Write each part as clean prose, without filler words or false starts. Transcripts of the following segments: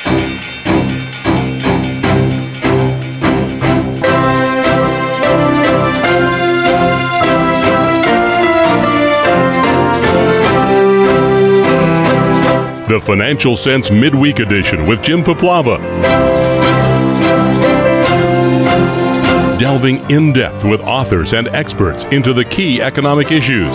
The Financial Sense Midweek Edition with Jim Poplava. Delving in-depth with authors and experts into the key economic issues.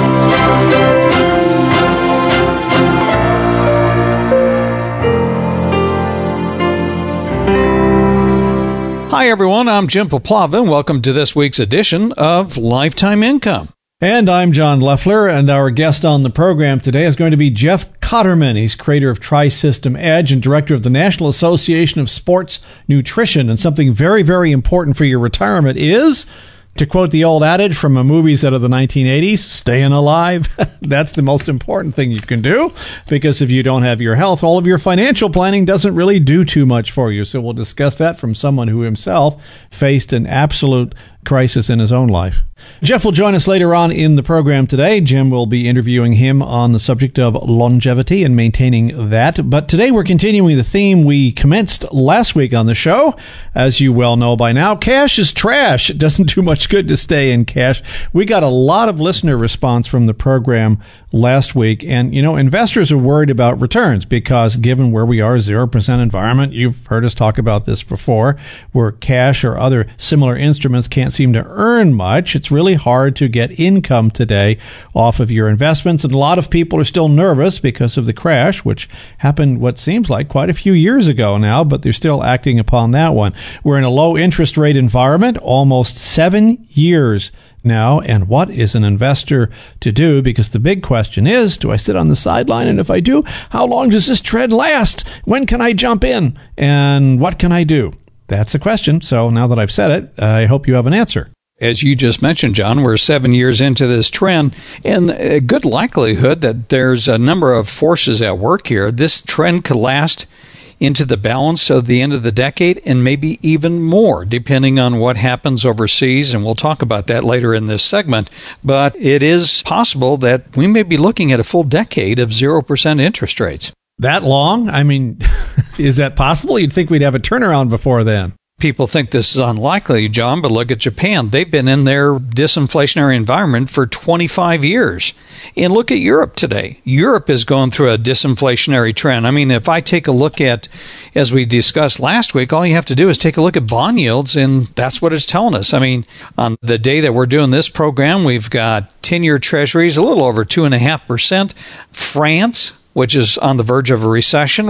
Hi, everyone. I'm Jim Poplava, and welcome to this week's edition of Lifetime Income. And I'm John Leffler, and our guest on the program today is going to be Jeff Cotterman. He's creator of Tri-System Edge and director of the National Association of Sports Nutrition. And something very, very important for your retirement is, to quote the old adage from a movies out of the 1980s, staying alive. That's the most important thing you can do, because if you don't have your health, all of your financial planning doesn't really do too much for you. So we'll discuss that from someone who himself faced an absolute crisis in his own life. Jeff will join us later on in the program today. Jim will be interviewing him on the subject of longevity and maintaining that. But today we're continuing the theme we commenced last week on the show. As you well know by now, cash is trash. It doesn't do much good to stay in cash. We got a lot of listener response from the program last week. And, you know, investors are worried about returns because given where we are, 0% environment, you've heard us talk about this before, where cash or other similar instruments can't seem to earn much. It's really hard to get income today off of your investments. And a lot of people are still nervous because of the crash, which happened what seems like quite a few years ago now, but they're still acting upon that one. We're in a low interest rate environment, almost 7 years now. And what is an investor to do? Because the big question is, do I sit on the sideline? And if I do, how long does this trend last? When can I jump in? And what can I do? That's the question. So now that I've said it, I hope you have an answer. As you just mentioned, John, we're 7 years into this trend, and a good likelihood that there's a number of forces at work here. This trend could last into the balance of the end of the decade and maybe even more, depending on what happens overseas, and we'll talk about that later in this segment. But it is possible that we may be looking at a full decade of 0% interest rates. That long? I mean, is that possible? You'd think we'd have a turnaround before then. People think this is unlikely, John, but look at Japan. They've been in their disinflationary environment for 25 years. And look at Europe today. Europe is going through a disinflationary trend. I mean, if I take a look at, as we discussed last week, all you have to do is take a look at bond yields, and that's what it's telling us. I mean, on the day that we're doing this program, we've got 10-year treasuries, a little over 2.5%. France, which is on the verge of a recession,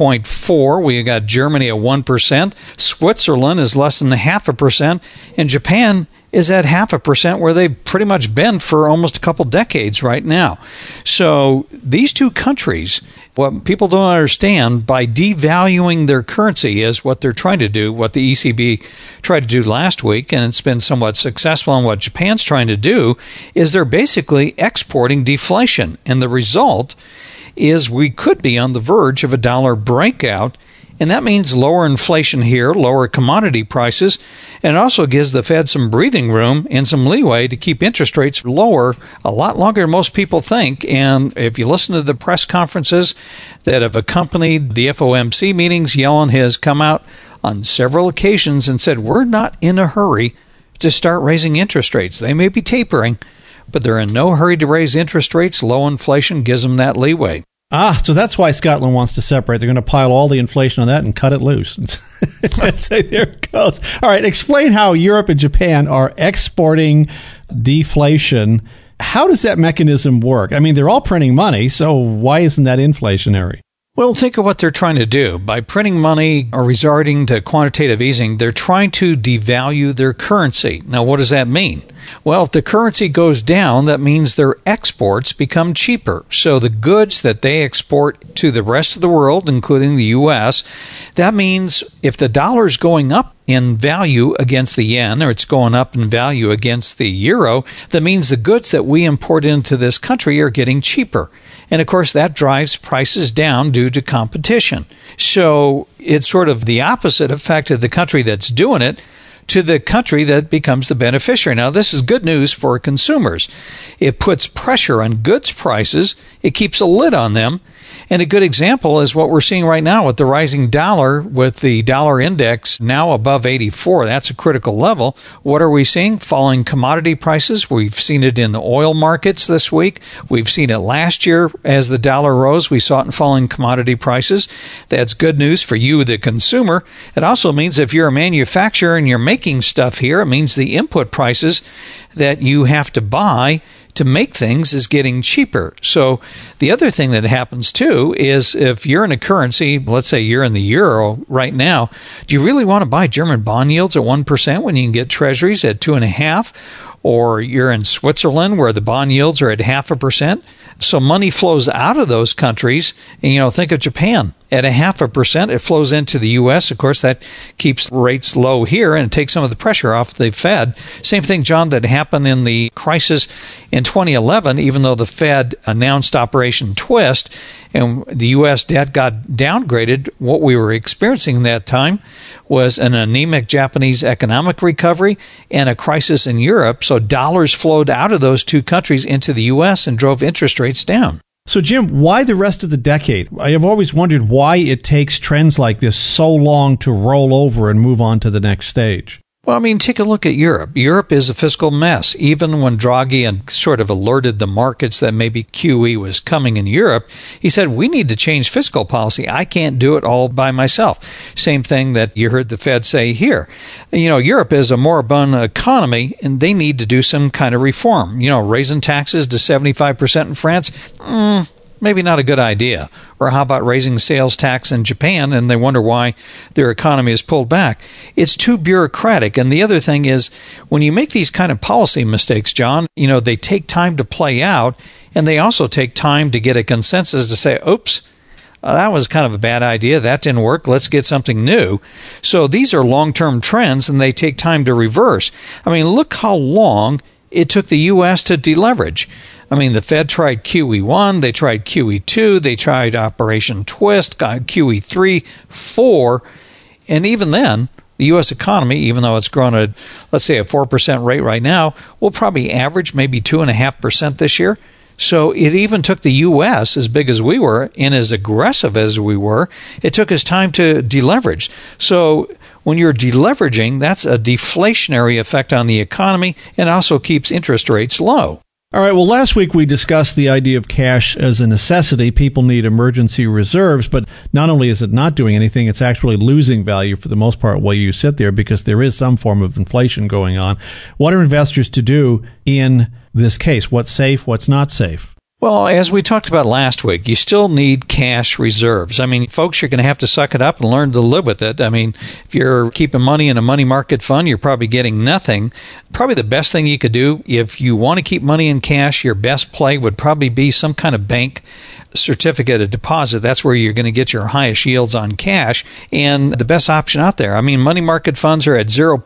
1.4%. We got Germany at 1%. Switzerland is less than 0.5%. And Japan is at 0.5%, where they've pretty much been for almost a couple decades right now. So these two countries, what people don't understand, by devaluing their currency is what they're trying to do, what the ECB tried to do last week, and it's been somewhat successful. And what Japan's trying to do is they're basically exporting deflation. And the result is we could be on the verge of a dollar breakout, and that means lower inflation here, lower commodity prices, and it also gives the Fed some breathing room and some leeway to keep interest rates lower a lot longer than most people think. And if you listen to the press conferences that have accompanied the FOMC meetings, Yellen has come out on several occasions and said, we're not in a hurry to start raising interest rates. They may be tapering, but they're in no hurry to raise interest rates. Low inflation gives them that leeway. So that's why Scotland wants to separate. They're going to pile all the inflation on that and cut it loose. And say, there it goes. All right, explain how Europe and Japan are exporting deflation. How does that mechanism work? I mean, they're all printing money, so why isn't that inflationary? Well, think of what they're trying to do. By printing money or resorting to quantitative easing, they're trying to devalue their currency. Now, what does that mean? Well, if the currency goes down, that means their exports become cheaper. So the goods that they export to the rest of the world, including the U.S., that means if the dollar is going up in value against the yen, or it's going up in value against the euro, that means the goods that we import into this country are getting cheaper. And of course, that drives prices down due to competition. So it's sort of the opposite effect of the country that's doing it to the country that becomes the beneficiary. Now, this is good news for consumers. It puts pressure on goods prices. It keeps a lid on them. And a good example is what we're seeing right now with the rising dollar, with the dollar index now above 84. That's a critical level. What are we seeing? Falling commodity prices. We've seen it in the oil markets this week. We've seen it last year as the dollar rose. We saw it in falling commodity prices. That's good news for you, the consumer. It also means if you're a manufacturer and you're making stuff here, it means the input prices that you have to buy to make things is getting cheaper. So the other thing that happens too is if you're in a currency, let's say you're in the euro right now, do you really want to buy German bond yields at 1% when you can get treasuries at 2.5%? Or you're in Switzerland where the bond yields are at 0.5%. So money flows out of those countries. And, think of Japan. At 0.5%, it flows into the U.S. Of course, that keeps rates low here and it takes some of the pressure off the Fed. Same thing, John, that happened in the crisis in 2011, even though the Fed announced Operation Twist and the U.S. debt got downgraded. What we were experiencing that time was an anemic Japanese economic recovery and a crisis in Europe. So dollars flowed out of those two countries into the U.S. and drove interest rates down. So, Jim, why the rest of the decade? I have always wondered why it takes trends like this so long to roll over and move on to the next stage. Well, take a look at Europe. Europe is a fiscal mess. Even when Draghi and sort of alerted the markets that maybe QE was coming in Europe, he said, we need to change fiscal policy. I can't do it all by myself. Same thing that you heard the Fed say here. Europe is a moribund economy, and they need to do some kind of reform. Raising taxes to 75% in France, maybe not a good idea. Or how about raising sales tax in Japan, and they wonder why their economy is pulled back? It's too bureaucratic. And the other thing is, when you make these kind of policy mistakes, John, they take time to play out, and they also take time to get a consensus to say, oops, that was kind of a bad idea. That didn't work. Let's get something new. So these are long-term trends, and they take time to reverse. Look how long it took the U.S. to deleverage. The Fed tried QE1, they tried QE2, they tried Operation Twist, got QE3, 4, and even then, the U.S. economy, even though it's grown at, let's say, a 4% rate right now, will probably average maybe 2.5% this year. So it even took the U.S., as big as we were and as aggressive as we were, it took us time to deleverage. So when you're deleveraging, that's a deflationary effect on the economy and also keeps interest rates low. All right, well, last week we discussed the idea of cash as a necessity. People need emergency reserves, but not only is it not doing anything, it's actually losing value for the most part while you sit there because there is some form of inflation going on. What are investors to do in this case? What's safe, what's not safe? Well, as we talked about last week, you still need cash reserves. Folks, you're going to have to suck it up and learn to live with it. If you're keeping money in a money market fund, you're probably getting nothing. Probably the best thing you could do, if you want to keep money in cash, your best play would probably be some kind of bank certificate of deposit. That's where you're going to get your highest yields on cash and the best option out there. Money market funds are at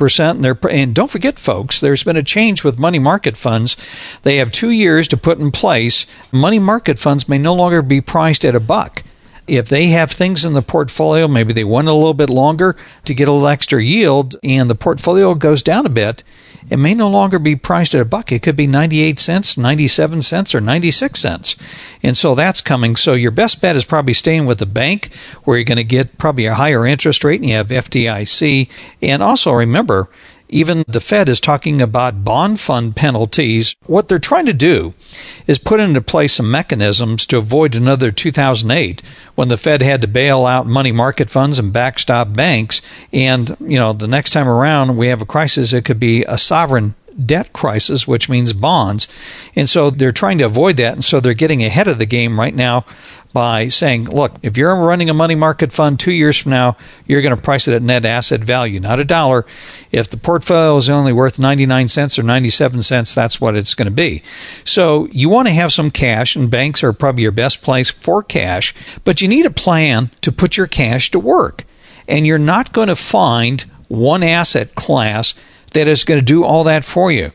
0%, and don't forget, folks, there's been a change with money market funds. They have 2 years to put in place. Money market funds may no longer be priced at $1. If they have things in the portfolio, maybe they want a little bit longer to get a little extra yield, and the portfolio goes down a bit, it may no longer be priced at $1. It could be 98 cents, 97 cents, or 96 cents. And so that's coming. So your best bet is probably staying with the bank, where you're going to get probably a higher interest rate, and you have FDIC. And also remember, even the Fed is talking about bond fund penalties. What they're trying to do is put into place some mechanisms to avoid another 2008 when the Fed had to bail out money market funds and backstop banks. And, the next time around we have a crisis, it could be a sovereign debt crisis, which means bonds. And so they're trying to avoid that. And so they're getting ahead of the game right now by saying, look, if you're running a money market fund 2 years from now, you're going to price it at net asset value, not $1. If the portfolio is only worth 99 cents or 97 cents, that's what it's going to be. So you want to have some cash, and banks are probably your best place for cash, but you need a plan to put your cash to work. And you're not going to find one asset class that is going to do all that for you.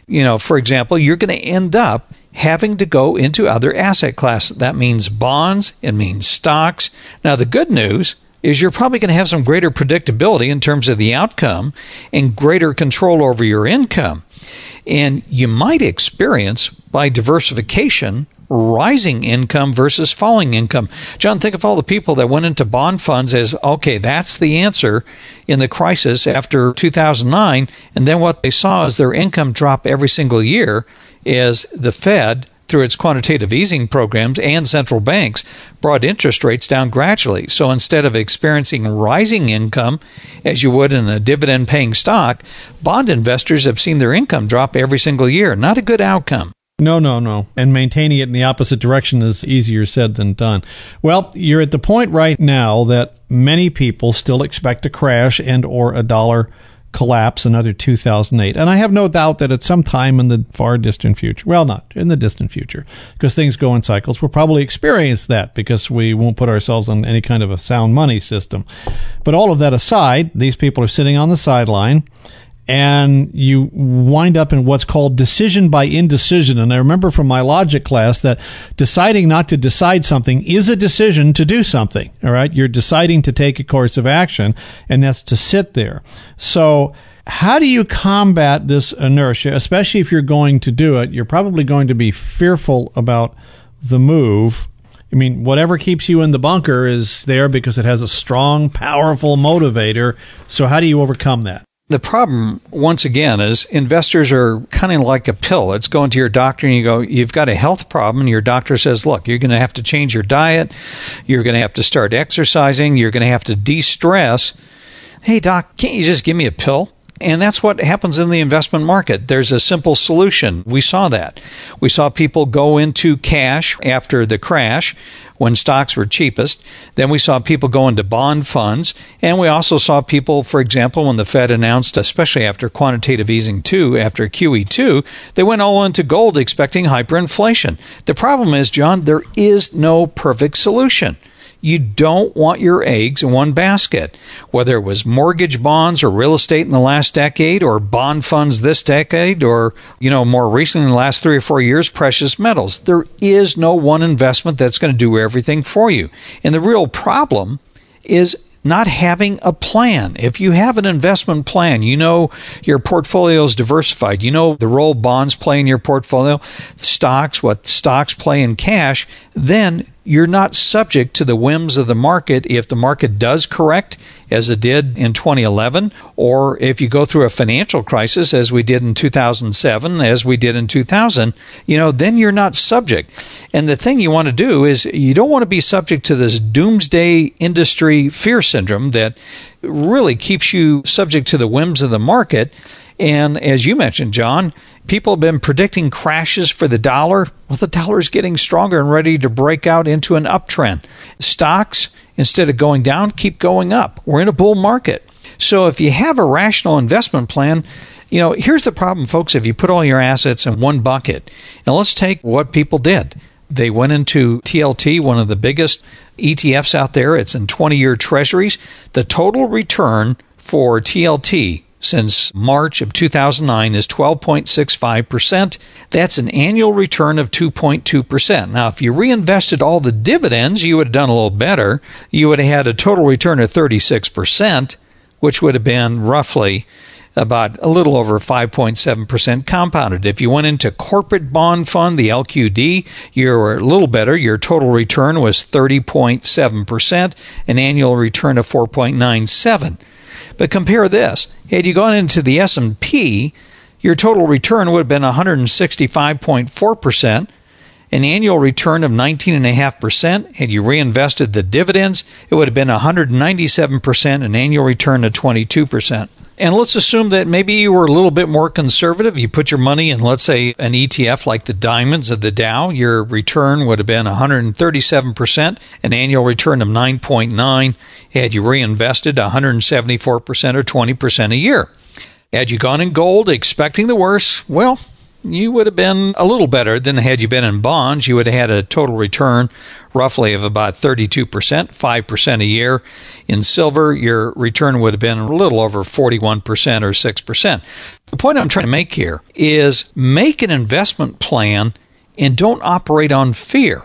For example, you're going to end up having to go into other asset classes. That means bonds. It means stocks. Now, the good news, is you're probably going to have some greater predictability in terms of the outcome and greater control over your income. And you might experience, by diversification, rising income versus falling income. John, think of all the people that went into bond funds as, okay, that's the answer in the crisis after 2009. And then what they saw is their income drop every single year as the Fed, through its quantitative easing programs and central banks, brought interest rates down gradually. So instead of experiencing rising income as you would in a dividend-paying stock, bond investors have seen their income drop every single year. Not a good outcome. No. And maintaining it in the opposite direction is easier said than done. Well, you're at the point right now that many people still expect a crash and or a dollar collapse another 2008. And I have no doubt that at some time in the far distant future, well, not in the distant future, because things go in cycles, we'll probably experience that because we won't put ourselves on any kind of a sound money system. But all of that aside, these people are sitting on the sideline, and you wind up in what's called decision by indecision. And I remember from my logic class that deciding not to decide something is a decision to do something. All right. You're deciding to take a course of action, and that's to sit there. So how do you combat this inertia, especially if you're going to do it? You're probably going to be fearful about the move. I mean, whatever keeps you in the bunker is there because it has a strong, powerful motivator. So how do you overcome that? The problem, once again, is investors are kind of like a pill. It's going to your doctor and you go, you've got a health problem, and your doctor says, look, you're going to have to change your diet. You're going to have to start exercising. You're going to have to de-stress. Hey, doc, can't you just give me a pill? And that's what happens in the investment market. There's a simple solution. We saw that. We saw people go into cash after the crash when stocks were cheapest. Then we saw people go into bond funds. And we also saw people, for example, when the Fed announced, especially after quantitative easing 2, after QE2, they went all into gold expecting hyperinflation. The problem is, John, there is no perfect solution. You don't want your eggs in one basket. Whether it was mortgage bonds or real estate in the last decade, or bond funds this decade, or, more recently in the last 3 or 4 years, precious metals. There is no one investment that's going to do everything for you. And the real problem is not having a plan. If you have an investment plan, your portfolio is diversified, the role bonds play in your portfolio, stocks, what stocks play in cash, then you're not subject to the whims of the market if the market does correct, as it did in 2011, or if you go through a financial crisis, as we did in 2007, as we did in 2000, then you're not subject. And the thing you want to do is you don't want to be subject to this doomsday industry fear syndrome that really keeps you subject to the whims of the market. And as you mentioned, John, people have been predicting crashes for the dollar. Well, the dollar is getting stronger and ready to break out into an uptrend. Stocks, instead of going down, keep going up. We're in a bull market. So if you have a rational investment plan, here's the problem, folks. If you put all your assets in one bucket, and let's take what people did. They went into TLT, one of the biggest ETFs out there. It's in 20-year treasuries. The total return for TLT since March of 2009 is 12.65%. That's an annual return of 2.2%. Now, if you reinvested all the dividends, you would have done a little better. You would have had a total return of 36%, which would have been roughly about a little over 5.7% compounded. If you went into corporate bond fund, the LQD, you're a little better. Your total return was 30.7%, an annual return of 4.97%. But compare this. Had you gone into the S&P, your total return would have been 165.4%, an annual return of 19.5%. Had you reinvested the dividends, it would have been 197%, an annual return of 22%. And let's assume that maybe you were a little bit more conservative. You put your money in, let's say, an ETF like the Diamonds of the Dow. Your return would have been 137%, an annual return of 9.9%. Had you reinvested 174% or 20% a year. Had you gone in gold expecting the worst, well, you would have been a little better than had you been in bonds. You would have had a total return roughly of about 32%, 5% a year. In silver, your return would have been a little over 41% or 6%. The point I'm trying to make here is make an investment plan and don't operate on fear.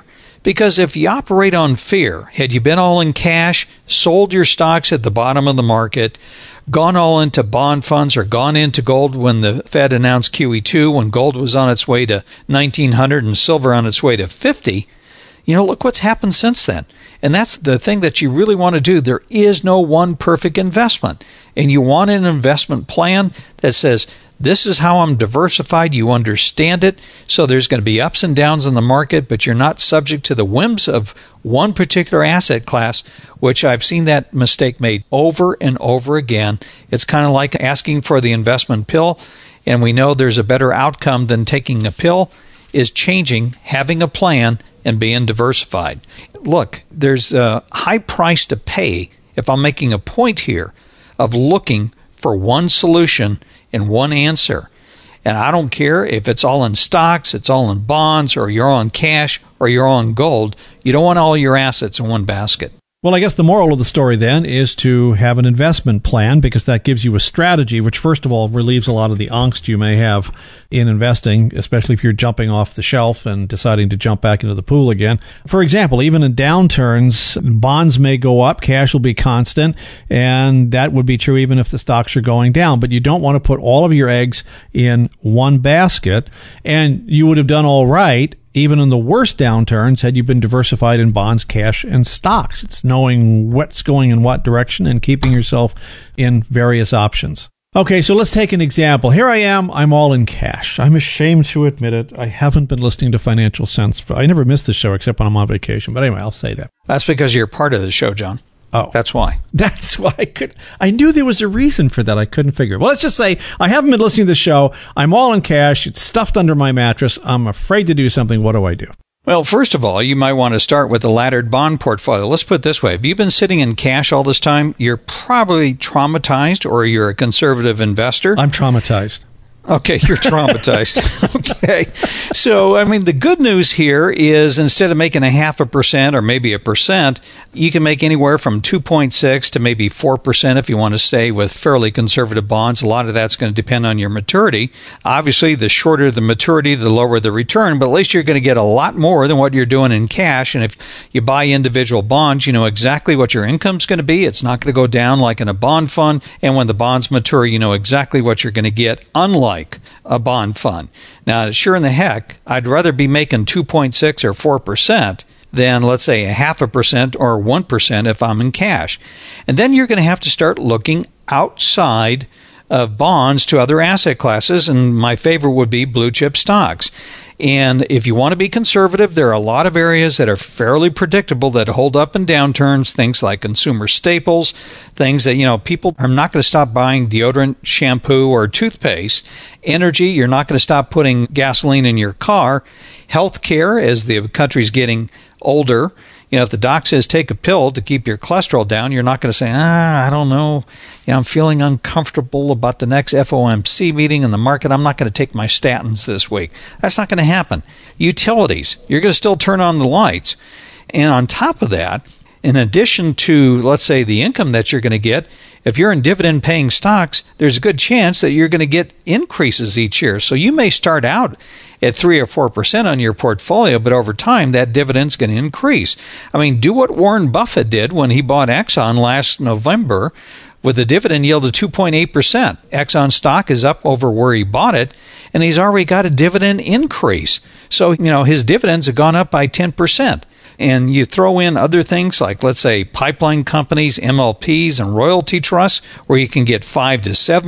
Because if you operate on fear, had you been all in cash, sold your stocks at the bottom of the market, gone all into bond funds or gone into gold when the Fed announced QE2, when gold was on its way to 1900 and silver on its way to 50, look what's happened since then. And that's the thing that you really want to do. There is no one perfect investment. And you want an investment plan that says, this is how I'm diversified. You understand it. So there's going to be ups and downs in the market, but you're not subject to the whims of one particular asset class, which I've seen that mistake made over and over again. It's kind of like asking for the investment pill, and we know there's a better outcome than taking a pill, is changing, having a plan, and being diversified. Look, there's a high price to pay if I'm making a point here of looking for one solution and one answer. And I don't care if it's all in stocks, it's all in bonds, or you're on cash, or you're on gold. You don't want all your assets in one basket. Well, I guess the moral of the story then is to have an investment plan, because that gives you a strategy, which first of all relieves a lot of the angst you may have in investing, especially if you're jumping off the shelf and deciding to jump back into the pool again. For example, even in downturns, bonds may go up, cash will be constant, and that would be true even if the stocks are going down. But you don't want to put all of your eggs in one basket, and you would have done all right even in the worst downturns had you been diversified in bonds, cash, and stocks. It's knowing what's going in what direction and keeping yourself in various options. Okay, so let's take an example. Here I am. I'm all in cash. I'm ashamed to admit it. I haven't been listening to Financial Sense. I never miss the show except when I'm on vacation. But anyway, I'll say that. That's because you're part of the show, John. Oh. That's why. That's why I knew there was a reason for that. I couldn't figure it. Well, let's just say I haven't been listening to the show. I'm all in cash. It's stuffed under my mattress. I'm afraid to do something. What do I do? Well, first of all, you might want to start with a laddered bond portfolio. Let's put it this way. If you've been sitting in cash all this time, you're probably traumatized, or you're a conservative investor. I'm traumatized. Okay, you're traumatized. Okay. So, the good news here is instead of making 0.5% or maybe 1%, you can make anywhere from 2.6 to maybe 4% if you want to stay with fairly conservative bonds. A lot of that's going to depend on your maturity. Obviously, the shorter the maturity, the lower the return, but at least you're going to get a lot more than what you're doing in cash. And if you buy individual bonds, you know exactly what your income's going to be. It's not going to go down like in a bond fund. And when the bonds mature, you know exactly what you're going to get, unlike a bond fund. Now, sure in the heck, I'd rather be making 2.6 or 4% than, let's say, 0.5% or 1% if I'm in cash. And then you're going to have to start looking outside of bonds to other asset classes, and my favorite would be blue chip stocks. And if you want to be conservative, there are a lot of areas that are fairly predictable that hold up in downturns, things like consumer staples, things that, people are not going to stop buying deodorant, shampoo, or toothpaste. Energy, you're not going to stop putting gasoline in your car. Healthcare, as the country's getting older, if the doc says take a pill to keep your cholesterol down, you're not going to say, I don't know. I'm feeling uncomfortable about the next FOMC meeting in the market. I'm not going to take my statins this week. That's not going to happen. Utilities, you're going to still turn on the lights. And on top of that, in addition to, let's say, the income that you're going to get, if you're in dividend-paying stocks, there's a good chance that you're going to get increases each year. So you may start out at 3 or 4% on your portfolio, but over time, that dividend's going to increase. Do what Warren Buffett did when he bought Exxon last November with a dividend yield of 2.8%. Exxon stock is up over where he bought it, and he's already got a dividend increase. So, his dividends have gone up by 10%. And you throw in other things like, let's say, pipeline companies, MLPs, and royalty trusts, where you can get 5 to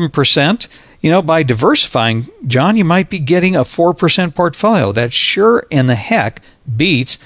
7%. By diversifying, John, you might be getting a 4% portfolio. That sure in the heck beats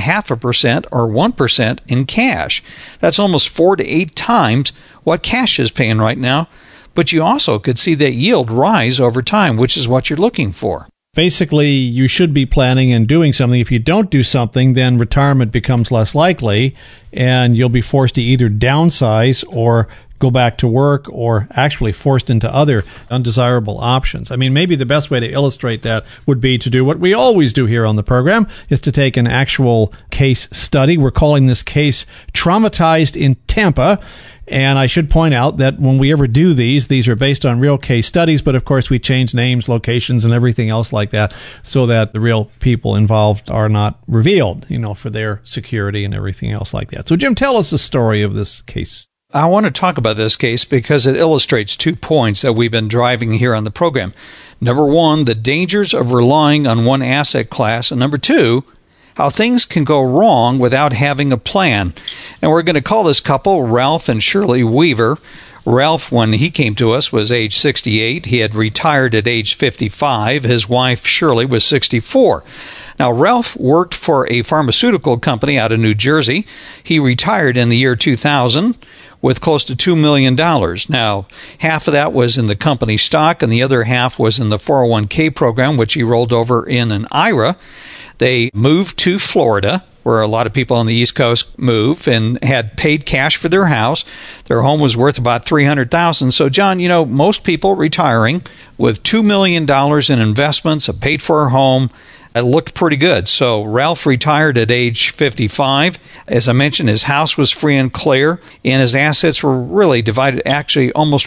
0.5% or 1% in cash. That's almost 4 to 8 times what cash is paying right now. But you also could see that yield rise over time, which is what you're looking for. Basically, you should be planning and doing something. If you don't do something, then retirement becomes less likely, and you'll be forced to either downsize or go back to work or actually forced into other undesirable options. I mean, maybe the best way to illustrate that would be to do what we always do here on the program, is to take an actual case study. We're calling this case Traumatized in Tampa. And I should point out that when we ever do these are based on real case studies, but of course we change names, locations, and everything else like that so that the real people involved are not revealed, for their security and everything else like that. So Jim, tell us the story of this case. I want to talk about this case because it illustrates 2 points that we've been driving here on the program. Number one, the dangers of relying on one asset class, and number two, how things can go wrong without having a plan. And we're going to call this couple Ralph and Shirley Weaver. Ralph, when he came to us, was age 68. He had retired at age 55. His wife, Shirley, was 64. Now, Ralph worked for a pharmaceutical company out of New Jersey. He retired in the year 2000 with close to $2 million. Now, half of that was in the company stock, and the other half was in the 401k program, which he rolled over in an IRA. They moved to Florida, where a lot of people on the East Coast move, and had paid cash for their house. Their home was worth about $300,000. So, John, most people retiring with $2 million in investments, a paid-for home, it looked pretty good. So Ralph retired at age 55. As I mentioned, his house was free and clear, and his assets were really divided actually almost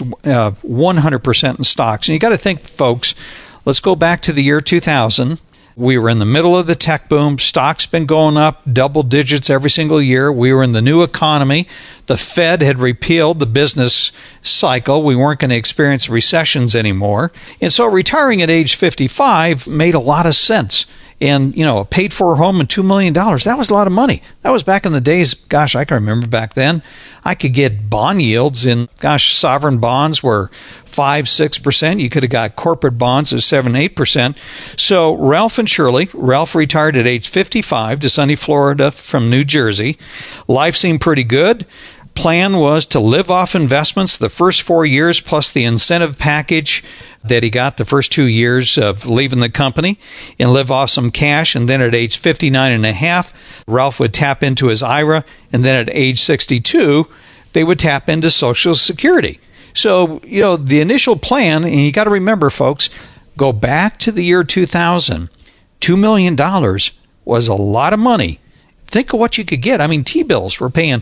100% in stocks. And you got to think, folks, let's go back to the year 2000. We were in the middle of the tech boom. Stocks been going up double digits every single year. We were in the new economy. The Fed had repealed the business cycle. We weren't going to experience recessions anymore. And so retiring at age 55 made a lot of sense. And, a paid-for home and $2 million, that was a lot of money. That was back in the days, gosh, I can remember back then, I could get bond yields in, sovereign bonds were 5-6%. You could have got corporate bonds of 7-8%. So Ralph and Shirley, Ralph retired at age 55 to sunny Florida from New Jersey. Life seemed pretty good. Plan was to live off investments the first 4 years plus the incentive package that he got the first 2 years of leaving the company, and live off some cash. And then at age 59 and a half, Ralph would tap into his IRA. And then at age 62, they would tap into Social Security. So, the initial plan, and you got to remember, folks, go back to the year 2000. $2 million was a lot of money. Think of what you could get. I mean, T-bills were paying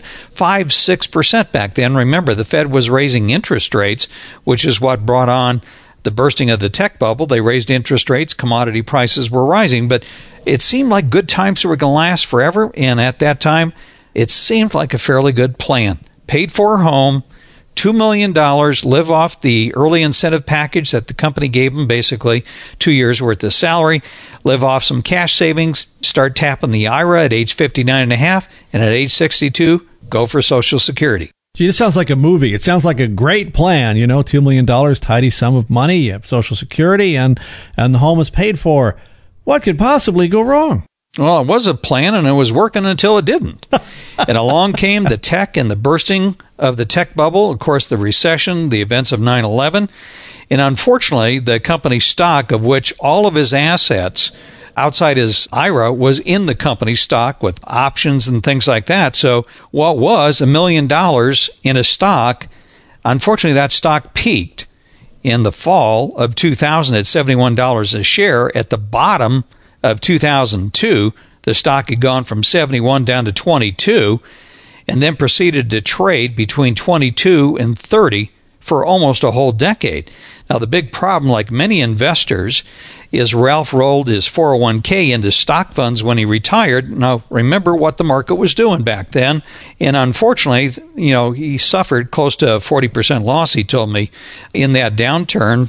5-6% back then. Remember, the Fed was raising interest rates, which is what brought on the bursting of the tech bubble. They raised interest rates. Commodity prices were rising. But it seemed like good times were going to last forever. And at that time, it seemed like a fairly good plan. Paid for a home, $2 million, live off the early incentive package that the company gave them, basically 2 years worth of salary, live off some cash savings, start tapping the IRA at age 59 and a half, and at age 62, go for Social Security. Gee, this sounds like a movie. It sounds like a great plan, $2 million, tidy sum of money, you have Social Security, and the home is paid for. What could possibly go wrong? Well, it was a plan, and it was working until it didn't. And along came the tech and the bursting of the tech bubble, of course, the recession, the events of 9/11. And unfortunately, the company stock, of which all of his assets outside his IRA was in the company stock with options and things like that. So what was $1 million in a stock, unfortunately, that stock peaked in the fall of 2000 at $71 a share. At the bottom of 2002, the stock had gone from 71 down to 22, and then proceeded to trade between 22 and 30 for almost a whole decade. Now, the big problem, like many investors, is Ralph rolled his 401k into stock funds when he retired. Now, remember what the market was doing back then. And unfortunately, he suffered close to a 40% loss, he told me, in that downturn.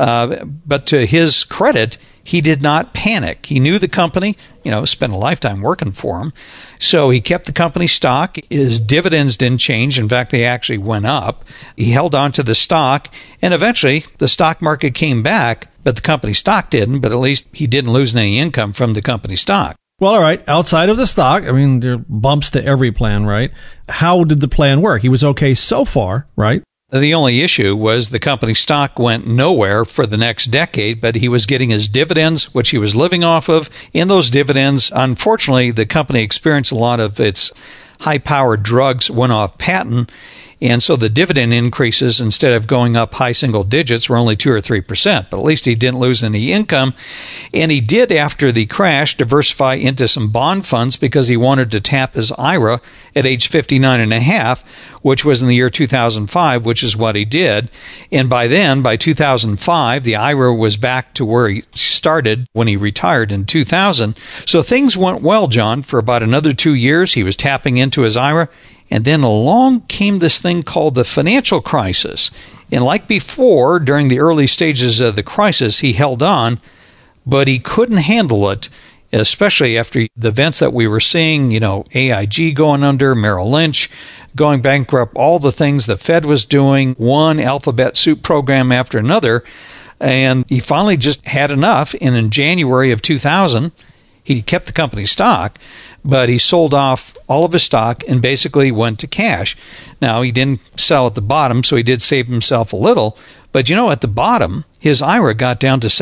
But to his credit, he did not panic. He knew the company, spent a lifetime working for him. So he kept the company stock. His dividends didn't change. In fact, they actually went up. He held on to the stock, and eventually the stock market came back, but the company stock didn't. But at least he didn't lose any income from the company stock. Well, all right. Outside of the stock, there are bumps to every plan, right? How did the plan work? He was okay so far, right? The only issue was the company stock went nowhere for the next decade, but he was getting his dividends, which he was living off of. In those dividends, unfortunately, the company experienced a lot of its high-powered drugs went off patent, And so the dividend increases, instead of going up high single digits, were only 2 or 3%. But at least he didn't lose any income. And he did, after the crash, diversify into some bond funds because he wanted to tap his IRA at age 59 and a half, which was in the year 2005, which is what he did. And by then, by 2005, the IRA was back to where he started when he retired in 2000. So things went well, John. For about another 2 years, he was tapping into his IRA. And then along came this thing called the financial crisis. And like before, during the early stages of the crisis, he held on, but he couldn't handle it, especially after the events that we were seeing, AIG going under, Merrill Lynch going bankrupt, all the things the Fed was doing, one alphabet soup program after another. And he finally just had enough. And in January of 2000, he kept the company stock, but he sold off all of his stock and basically went to cash. Now, he didn't sell at the bottom, so he did save himself a little. But, at the bottom, his IRA got down to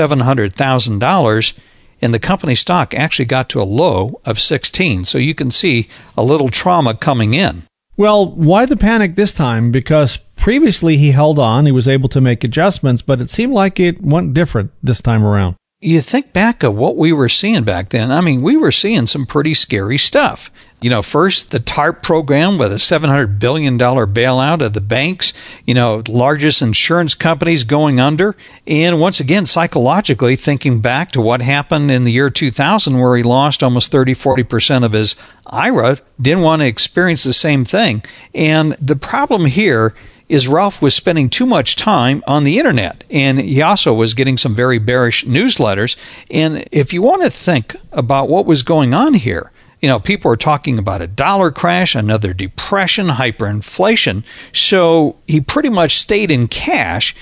$700,000, and the company stock actually got to a low of 16. So you can see a little trauma coming in. Well, why the panic this time? Because previously he held on, he was able to make adjustments, but it seemed like it went different this time around. You think back of what we were seeing back then. I mean, we were seeing some pretty scary stuff. First, the TARP program with a $700 billion bailout of the banks, largest insurance companies going under. And once again, psychologically, thinking back to what happened in the year 2000, where he lost almost 30-40% of his IRA, didn't want to experience the same thing. And the problem here is Ralph was spending too much time on the internet, and he also was getting some very bearish newsletters. And if you want to think about what was going on here, people are talking about a dollar crash, another depression, hyperinflation. So he pretty much stayed in cash.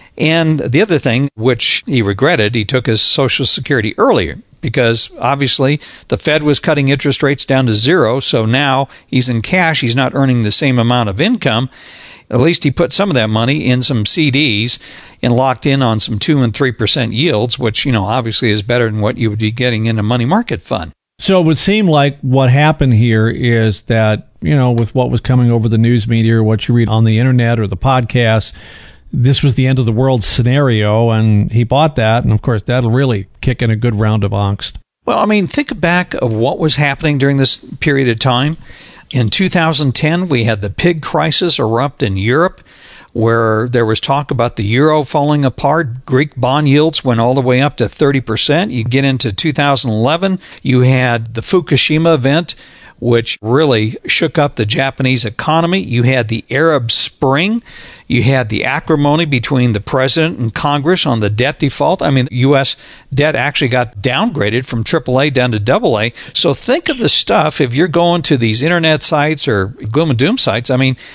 And the other thing, which he regretted, he took his Social Security earlier, because obviously the Fed was cutting interest rates down to zero. So now he's in cash. He's not earning the same amount of income. At least he put some of that money in some CDs and locked in on some 2 and 3% yields, which, obviously is better than what you would be getting in a money market fund. So it would seem like what happened here is that, with what was coming over the news media or what you read on the internet or the podcast, this was the end of the world scenario, and he bought that. And of course, that'll really kick in a good round of angst. Well, think back of what was happening during this period of time. In 2010, we had the pig crisis erupt in Europe, where there was talk about the euro falling apart. Greek bond yields went all the way up to 30%. You get into 2011, you had the Fukushima event, which really shook up the Japanese economy. You had the Arab Spring. You had the acrimony between the president and Congress on the debt default. U.S. debt actually got downgraded from AAA down to AA. So think of the stuff, if you're going to these internet sites or gloom and doom sites,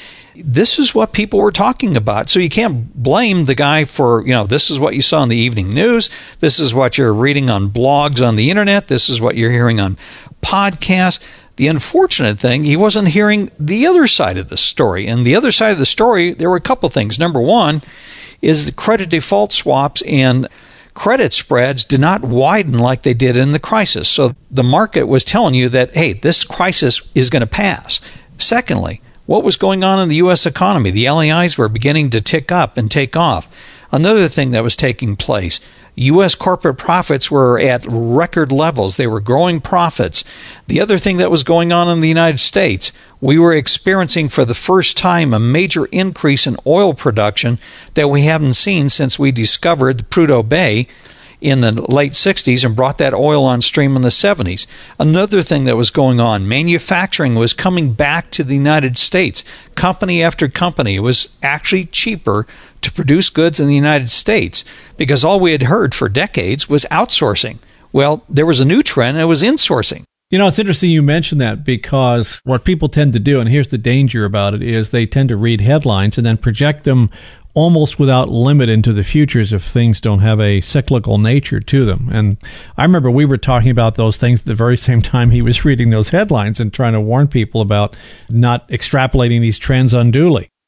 this is what people were talking about. So you can't blame the guy for, this is what you saw in the evening news. This is what you're reading on blogs on the internet. This is what you're hearing on podcasts. The unfortunate thing, he wasn't hearing the other side of the story. And the other side of the story, there were a couple things. Number one is the credit default swaps and credit spreads did not widen like they did in the crisis. So the market was telling you that, hey, this crisis is going to pass. Secondly, what was going on in the U.S. economy? The LEIs were beginning to tick up and take off. Another thing that was taking place, U.S. corporate profits were at record levels. They were growing profits. The other thing that was going on in the United States, we were experiencing for the first time a major increase in oil production that we haven't seen since we discovered the Prudhoe Bay in the late 60s and brought that oil on stream in the 70s. Another thing that was going on, manufacturing was coming back to the United States. Company after company, it was actually cheaper to produce goods in the United States because all we had heard for decades was outsourcing. Well, there was a new trend, and it was insourcing. It's interesting you mention that, because what people tend to do, and here's the danger about it, is they tend to read headlines and then project them almost without limit into the futures if things don't have a cyclical nature to them. And I remember we were talking about those things at the very same time he was reading those headlines and trying to warn people about not extrapolating these trends unduly.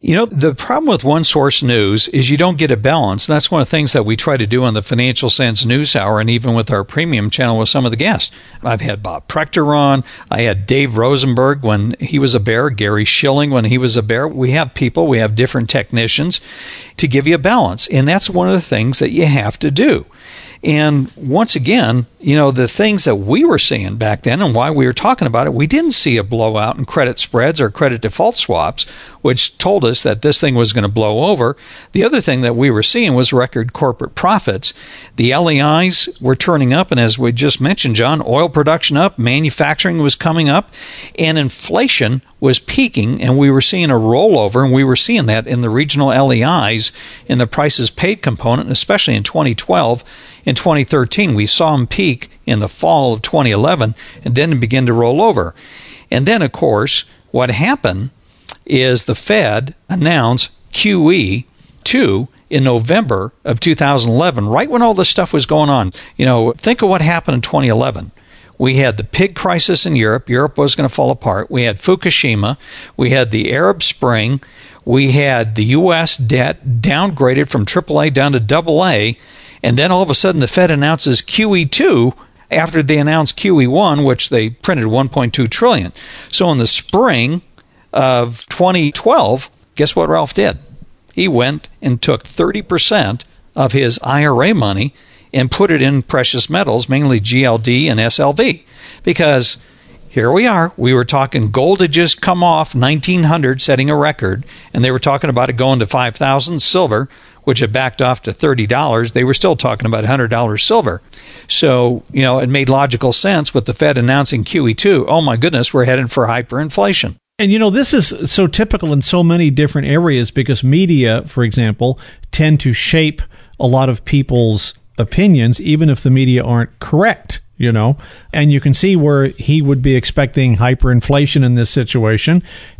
You know, the problem with one source news is you don't get a balance. And that's one of the things that we try to do on the Financial Sense News Hour and even with our premium channel with some of the guests. I've had Bob Prechter on. I had Dave Rosenberg when he was a bear, Gary Schilling when he was a bear. We have people, we have different technicians to give you a balance. And that's one of the things that you have to do. And once again, you know, the things that we were seeing back then and why we were talking about it, we didn't see a blowout in credit spreads or credit default swaps, which told us that this thing was going to blow over. The other thing that we were seeing was record corporate profits. The LEIs were turning up, and as we just mentioned, John, oil production up, manufacturing was coming up, and inflation was peaking, and we were seeing a rollover, and we were seeing that in the regional LEIs in the prices paid component, especially in 2012. In 2013, we saw them peak in the fall of 2011 and then begin to roll over. And then, of course, what happened is the Fed announced QE2 in November of 2011, right when all this stuff was going on. You know, think of what happened in 2011. We had the pig crisis in Europe. Europe was going to fall apart. We had Fukushima. We had the Arab Spring. We had the U.S. debt downgraded from AAA down to AA. And then all of a sudden the Fed announces QE2 after they announced QE1, which they printed $1.2 trillion. So in the spring of 2012, guess what Ralph did? He went and took 30% of his IRA money and put it in precious metals, mainly GLD and SLV. Because here we are. We were talking gold had just come off 1900, setting a record, and they were talking about it going to 5,000. Silver, which had backed off to $30, they were still talking about $100 silver. So, you know, it made logical sense with the Fed announcing QE2. Oh, my goodness, we're headed for hyperinflation. And, you know, this is so typical in so many different areas because media, for example, tend to shape a lot of people's opinions, even if the media aren't correct, you know. And you can see where he would be expecting hyperinflation in this situation,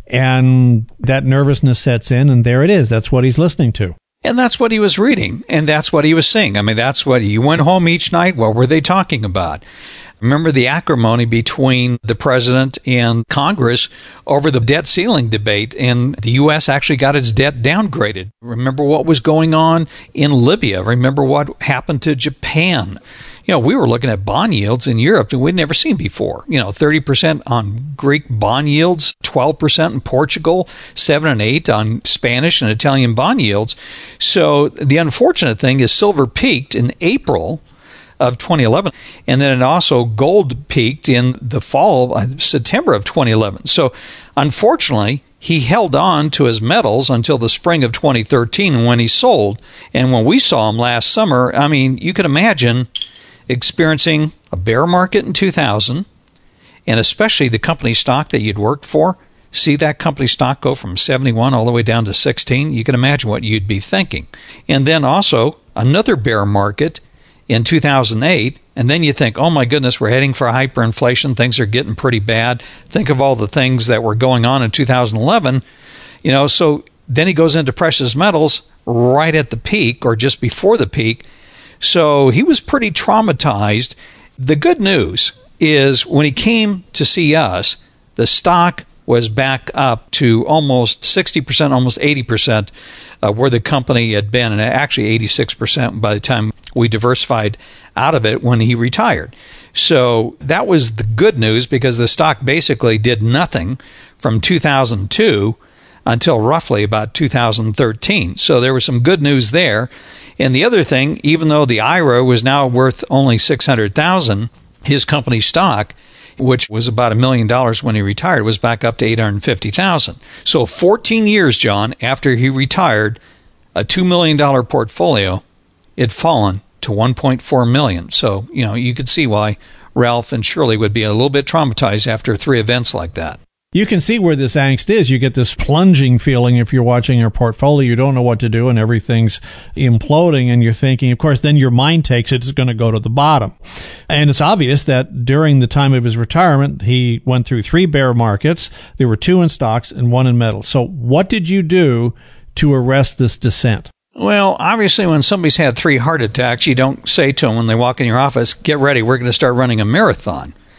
and that nervousness sets in, and there it is. That's what he's listening to. And that's what he was reading, and that's what he was seeing. I mean, that's what he went home each night. What were they talking about? Remember the acrimony between the president and Congress over the debt ceiling debate, and the U.S. actually got its debt downgraded. Remember what was going on in Libya. Remember what happened to Japan. You know, we were looking at bond yields in Europe that we'd never seen before. You know, 30% on Greek bond yields, 12% in Portugal, 7 and 8 on Spanish and Italian bond yields. So the unfortunate thing is silver peaked in April of 2011, and then it also gold peaked in the fall, September of 2011. So unfortunately, he held on to his metals until the spring of 2013 when he sold. And when we saw him last summer, I mean, you could imagine experiencing a bear market in 2000, and especially the company stock that you'd worked for, see that company stock go from 71 all the way down to 16, you can imagine what you'd be thinking. And then also another bear market in 2008, and then you think, oh my goodness, we're heading for hyperinflation, things are getting pretty bad. Think of all the things that were going on in 2011, you know, so then he goes into precious metals right at the peak or just before the peak. So he was pretty traumatized. The good news is when he came to see us, the stock was back up to almost 60%, almost 80% where the company had been, and actually 86% by the time we diversified out of it when he retired. So that was the good news because the stock basically did nothing from 2002 until roughly about 2013. So there was some good news there. And the other thing, even though the IRA was now worth only $600,000, his company stock, which was about $1 million when he retired, was back up to $850,000. So 14 years, John, after he retired, a $2 million portfolio, it fallen to $1.4 million. So, you know, you could see why Ralph and Shirley would be a little bit traumatized after 3 events like that. You can see where this angst is. You get this plunging feeling if you're watching your portfolio. You don't know what to do and everything's imploding and you're thinking, of course, then your mind takes it's going to go to the bottom. And it's obvious that during the time of his retirement, he went through 3 bear markets. There were 2 in stocks and 1 in metals. So what did you do to arrest this descent? Well, obviously, when somebody's had 3 heart attacks, you don't say to them when they walk in your office, get ready, we're going to start running a marathon.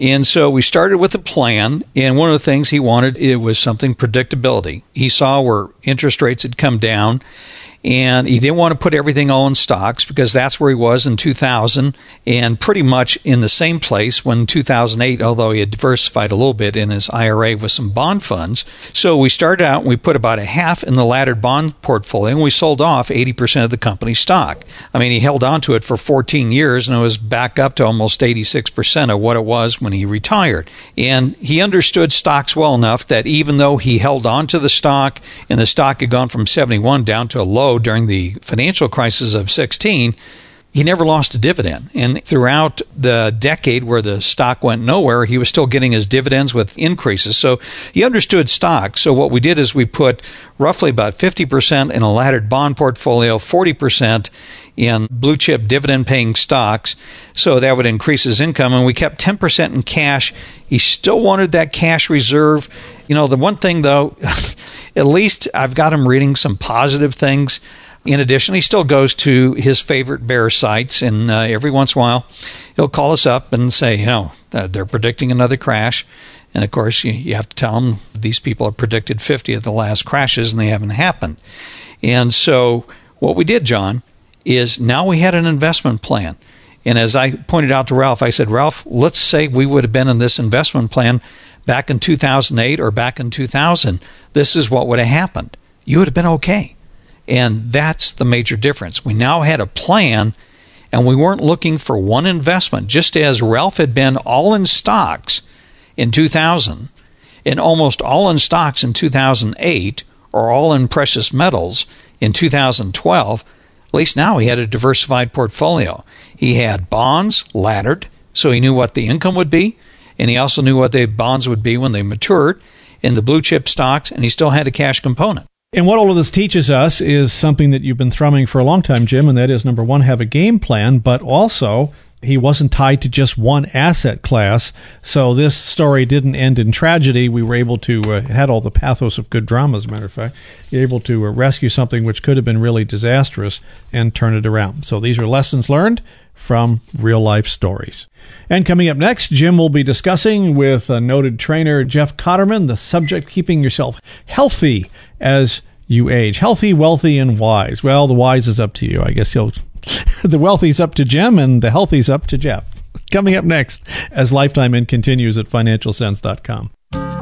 And so we started with a plan, and one of the things he wanted, it was something predictability. He saw where interest rates had come down, and he didn't want to put everything all in stocks because that's where he was in 2000 and pretty much in the same place when 2008, although he had diversified a little bit in his IRA with some bond funds. So we started out and we put about a half in the laddered bond portfolio, and we sold off 80% of the company's stock. I mean, he held on to it for 14 years, and it was back up to almost 86% of what it was when he retired. And he understood stocks well enough that even though he held on to the stock and the stock had gone from 71 down to a low during the financial crisis of 16, he never lost a dividend. And throughout the decade where the stock went nowhere, he was still getting his dividends with increases. So he understood stocks. So what we did is we put roughly about 50% in a laddered bond portfolio, 40% in blue chip dividend paying stocks. So that would increase his income. And we kept 10% in cash. He still wanted that cash reserve. You know, the one thing though, at least I've got him reading some positive things. In addition, he still goes to his favorite bear sites, and every once in a while, he'll call us up and say, you know, they're predicting another crash. And of course, you have to tell them these people have predicted 50 of the last crashes, and they haven't happened. And so what we did, John, is now we had an investment plan. And as I pointed out to Ralph, I said, Ralph, let's say we would have been in this investment plan back in 2008 or back in 2000. This is what would have happened. You would have been okay. And that's the major difference. We now had a plan, and we weren't looking for one investment. Just as Ralph had been all in stocks in 2000 and almost all in stocks in 2008 or all in precious metals in 2012, at least now he had a diversified portfolio. He had bonds laddered, so he knew what the income would be, and he also knew what the bonds would be when they matured in the blue chip stocks, and he still had a cash component. And what all of this teaches us is something that you've been thrumming for a long time, Jim, and that is, number one, have a game plan, but also he wasn't tied to just one asset class. So this story didn't end in tragedy. We were able to, it had all the pathos of good drama, as a matter of fact, able to rescue something which could have been really disastrous and turn it around. So these are lessons learned from real-life stories. And coming up next, Jim will be discussing with noted trainer Jeff Cotterman the subject, keeping yourself healthy as you age. Healthy, wealthy, and wise. Well, the wise is up to you. I guess the wealthy's up to Jim, and the healthy's up to Jeff. Coming up next, as Lifetime In continues at financialsense.com.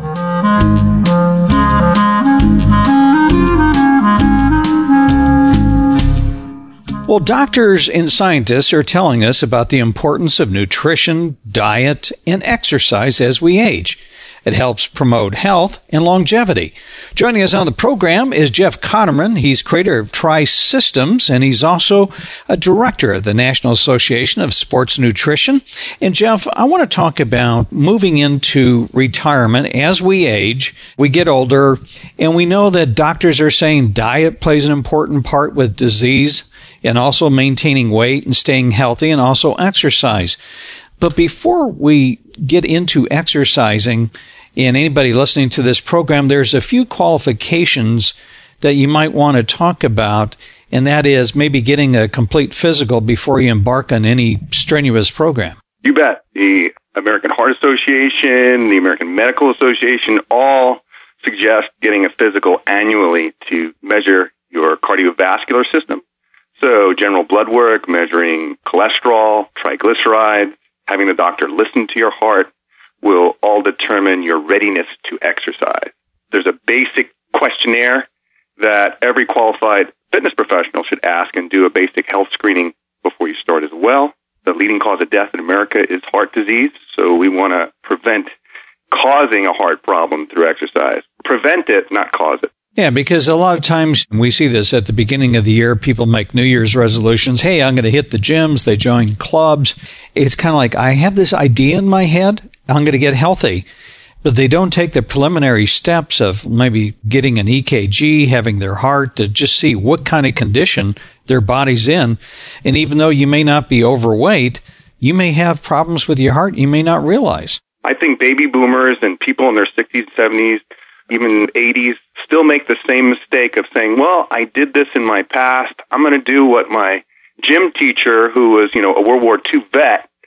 Well, doctors and scientists are telling us about the importance of nutrition, diet, and exercise as we age. It helps promote health and longevity. Joining us on the program is Jeff Cotterman. He's creator of Tri-Systems, and he's also a director of the National Association of Sports Nutrition. And Jeff, I want to talk about moving into retirement as we age. We get older, and we know that doctors are saying diet plays an important part with disease, and also maintaining weight and staying healthy, and also exercise. But before we get into exercising, and anybody listening to this program, there's a few qualifications that you might want to talk about, and that is maybe getting a complete physical before you embark on any strenuous program. You bet. The American Heart Association, the American Medical Association all suggest getting a physical annually to measure your cardiovascular system. So general blood work, measuring cholesterol, triglycerides, having the doctor listen to your heart will all determine your readiness to exercise. There's a basic questionnaire that every qualified fitness professional should ask and do a basic health screening before you start as well. The leading cause of death in America is heart disease, so we want to prevent causing a heart problem through exercise. Prevent it, not cause it. Yeah, because a lot of times we see this at the beginning of the year. People make New Year's resolutions. Hey, I'm going to hit the gyms. They join clubs. It's kind of like, I have this idea in my head. I'm going to get healthy. But they don't take the preliminary steps of maybe getting an EKG, having their heart to just see what kind of condition their body's in. And even though you may not be overweight, you may have problems with your heart you may not realize. I think baby boomers and people in their 60s, 70s, even 80s, still make the same mistake of saying, well, I did this in my past. I'm going to do what my gym teacher, who was, a World War II vet,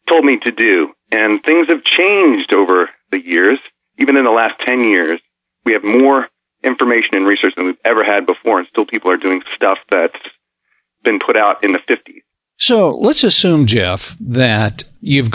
told me to do. And things have changed over the years. Even in the last 10 years, we have more information and research than we've ever had before, and still people are doing stuff that's been put out in the 50s. So let's assume, Jeff, that you've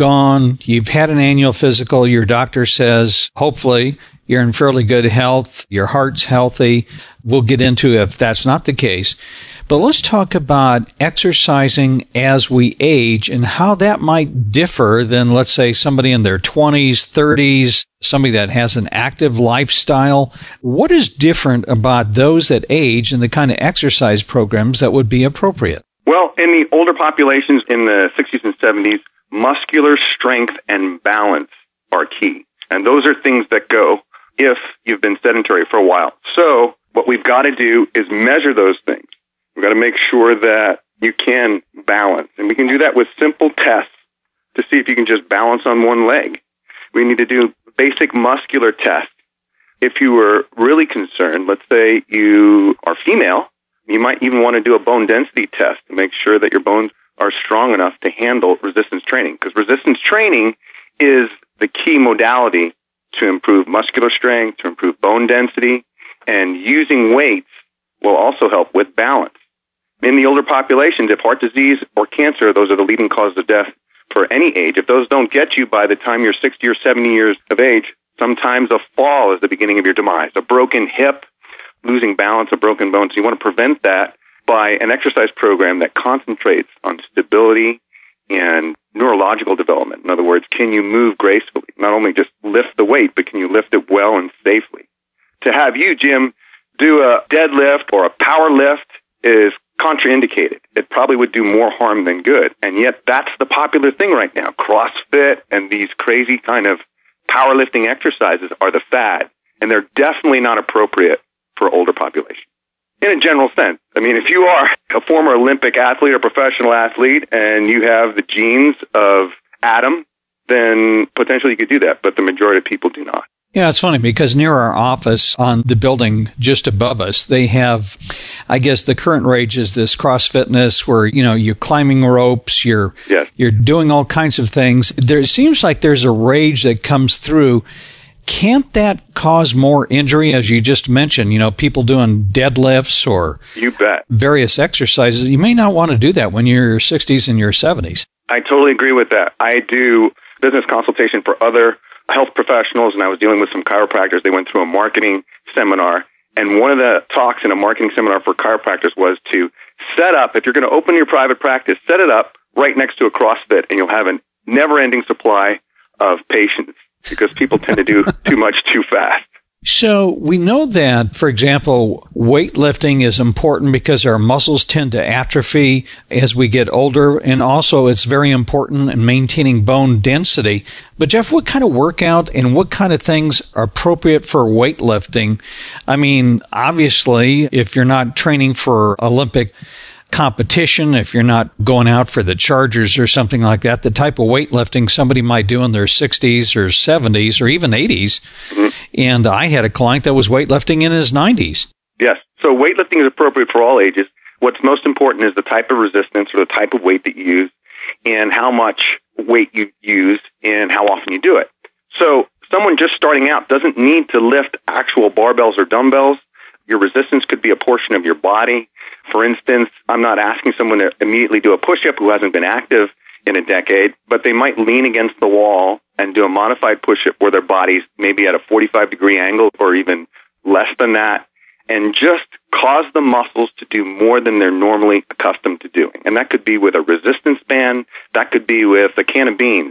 had an annual physical. Your doctor says, hopefully, you're in fairly good health. Your heart's healthy. We'll get into if that's not the case. But let's talk about exercising as we age and how that might differ than, let's say, somebody in their 20s, 30s, somebody that has an active lifestyle. What is different about those that age and the kind of exercise programs that would be appropriate? Well, in the older populations in the 60s and 70s, muscular strength and balance are key. And those are things that go if you've been sedentary for a while. So what we've got to do is measure those things. We've got to make sure that you can balance. And we can do that with simple tests to see if you can just balance on one leg. We need to do basic muscular tests. If you were really concerned, let's say you are female, you might even want to do a bone density test to make sure that your bones are strong enough to handle resistance training. Because resistance training is the key modality to improve muscular strength, to improve bone density, and using weights will also help with balance. In the older populations, if heart disease or cancer, those are the leading causes of death for any age, if those don't get you by the time you're 60 or 70 years of age, sometimes a fall is the beginning of your demise. A broken hip, losing balance, a broken bone. So you want to prevent that by an exercise program that concentrates on stability and neurological development. In other words, can you move gracefully? Not only just lift the weight, but can you lift it well and safely? To have you, Jim, do a deadlift or a power lift is contraindicated. It probably would do more harm than good. And yet that's the popular thing right now. CrossFit and these crazy kind of powerlifting exercises are the fad. And they're definitely not appropriate for older population. In a general sense. I mean, if you are a former Olympic athlete or professional athlete and you have the genes of Adam, then potentially you could do that, but the majority of people do not. Yeah, it's funny because near our office on the building just above us, they have, I guess the current rage is this CrossFitness where, you're climbing ropes, you're doing all kinds of things. There seems like there's a rage that comes through. Can't that cause more injury, as you just mentioned, people doing deadlifts or you bet. Various exercises? You may not want to do that when you're in your 60s and your 70s. I totally agree with that. I do business consultation for other health professionals, and I was dealing with some chiropractors. They went through a marketing seminar, and one of the talks in a marketing seminar for chiropractors was to set up, if you're going to open your private practice, set it up right next to a CrossFit, and you'll have a never-ending supply of patients because people tend to do too much too fast. So we know that, for example, weightlifting is important because our muscles tend to atrophy as we get older, and also it's very important in maintaining bone density. But Jeff, what kind of workout and what kind of things are appropriate for weightlifting? I mean, obviously, if you're not training for Olympic competition, if you're not going out for the Chargers or something like that, the type of weightlifting somebody might do in their 60s or 70s or even 80s. Mm-hmm. And I had a client that was weightlifting in his 90s. Yes. So weightlifting is appropriate for all ages. What's most important is the type of resistance or the type of weight that you use and how much weight you use and how often you do it. So someone just starting out doesn't need to lift actual barbells or dumbbells. Your resistance could be a portion of your body. For instance, I'm not asking someone to immediately do a push-up who hasn't been active in a decade, but they might lean against the wall and do a modified push-up where their body's maybe at a 45-degree angle or even less than that, and just cause the muscles to do more than they're normally accustomed to doing. And that could be with a resistance band. That could be with a can of beans.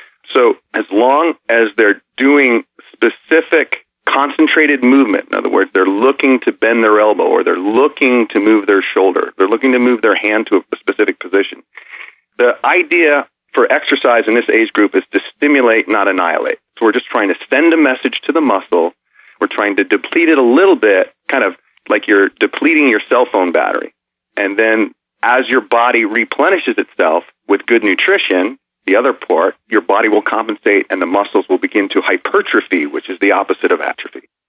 So as long as they're doing specific concentrated movement, in other words, they're looking to bend their elbow or they're looking to move their shoulder, they're looking to move their hand to a specific position. The idea for exercise in this age group is to stimulate, not annihilate. So we're just trying to send a message to the muscle. We're trying to deplete it a little bit, kind of like you're depleting your cell phone battery. And then as your body replenishes itself with good nutrition, the other part, your body will compensate and the muscles will begin to hypertrophy, which is the opposite of atrophy.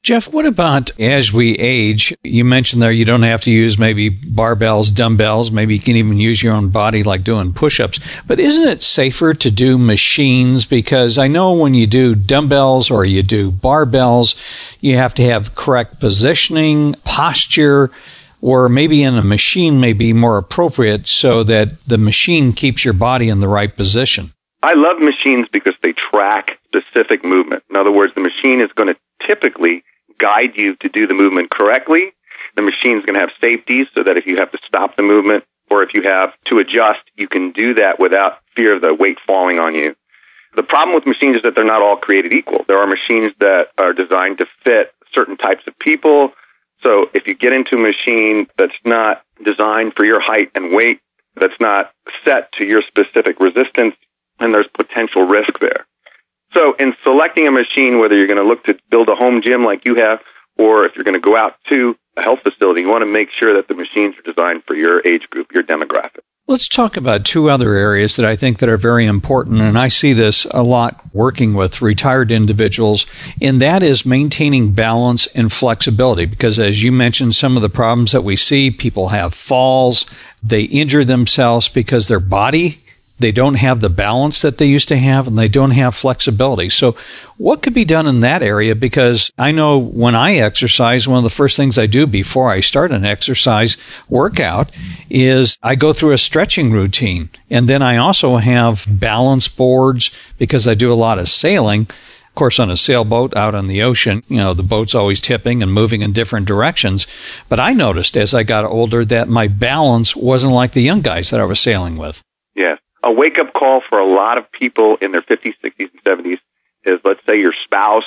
Jeff, what about as we age? You mentioned there you don't have to use maybe barbells, dumbbells. Maybe you can even use your own body like doing push-ups. But isn't it safer to do machines? Because I know when you do dumbbells or you do barbells, you have to have correct positioning, posture, or maybe in a machine may be more appropriate so that the machine keeps your body in the right position. I love machines because they track specific movement. In other words, the machine is going to typically guide you to do the movement correctly. The machine is going to have safeties so that if you have to stop the movement or if you have to adjust, you can do that without fear of the weight falling on you. The problem with machines is that they're not all created equal. There are machines that are designed to fit certain types of people. So if you get into a machine that's not designed for your height and weight, that's not set to your specific resistance, then there's potential risk there. So in selecting a machine, whether you're going to look to build a home gym like you have, or if you're going to go out to a health facility, you want to make sure that the machines are designed for your age group, your demographic. Let's talk about two other areas that I think that are very important, and I see this a lot working with retired individuals, and that is maintaining balance and flexibility. Because as you mentioned, some of the problems that we see, people have falls, they injure themselves because their body, they don't have the balance that they used to have, and they don't have flexibility. So what could be done in that area? Because I know when I exercise, one of the first things I do before I start an exercise workout is I go through a stretching routine. And then I also have balance boards because I do a lot of sailing. Of course, on a sailboat out on the ocean, the boat's always tipping and moving in different directions. But I noticed as I got older that my balance wasn't like the young guys that I was sailing with. Yes. A wake-up call for a lot of people in their 50s, 60s, and 70s is, let's say, your spouse,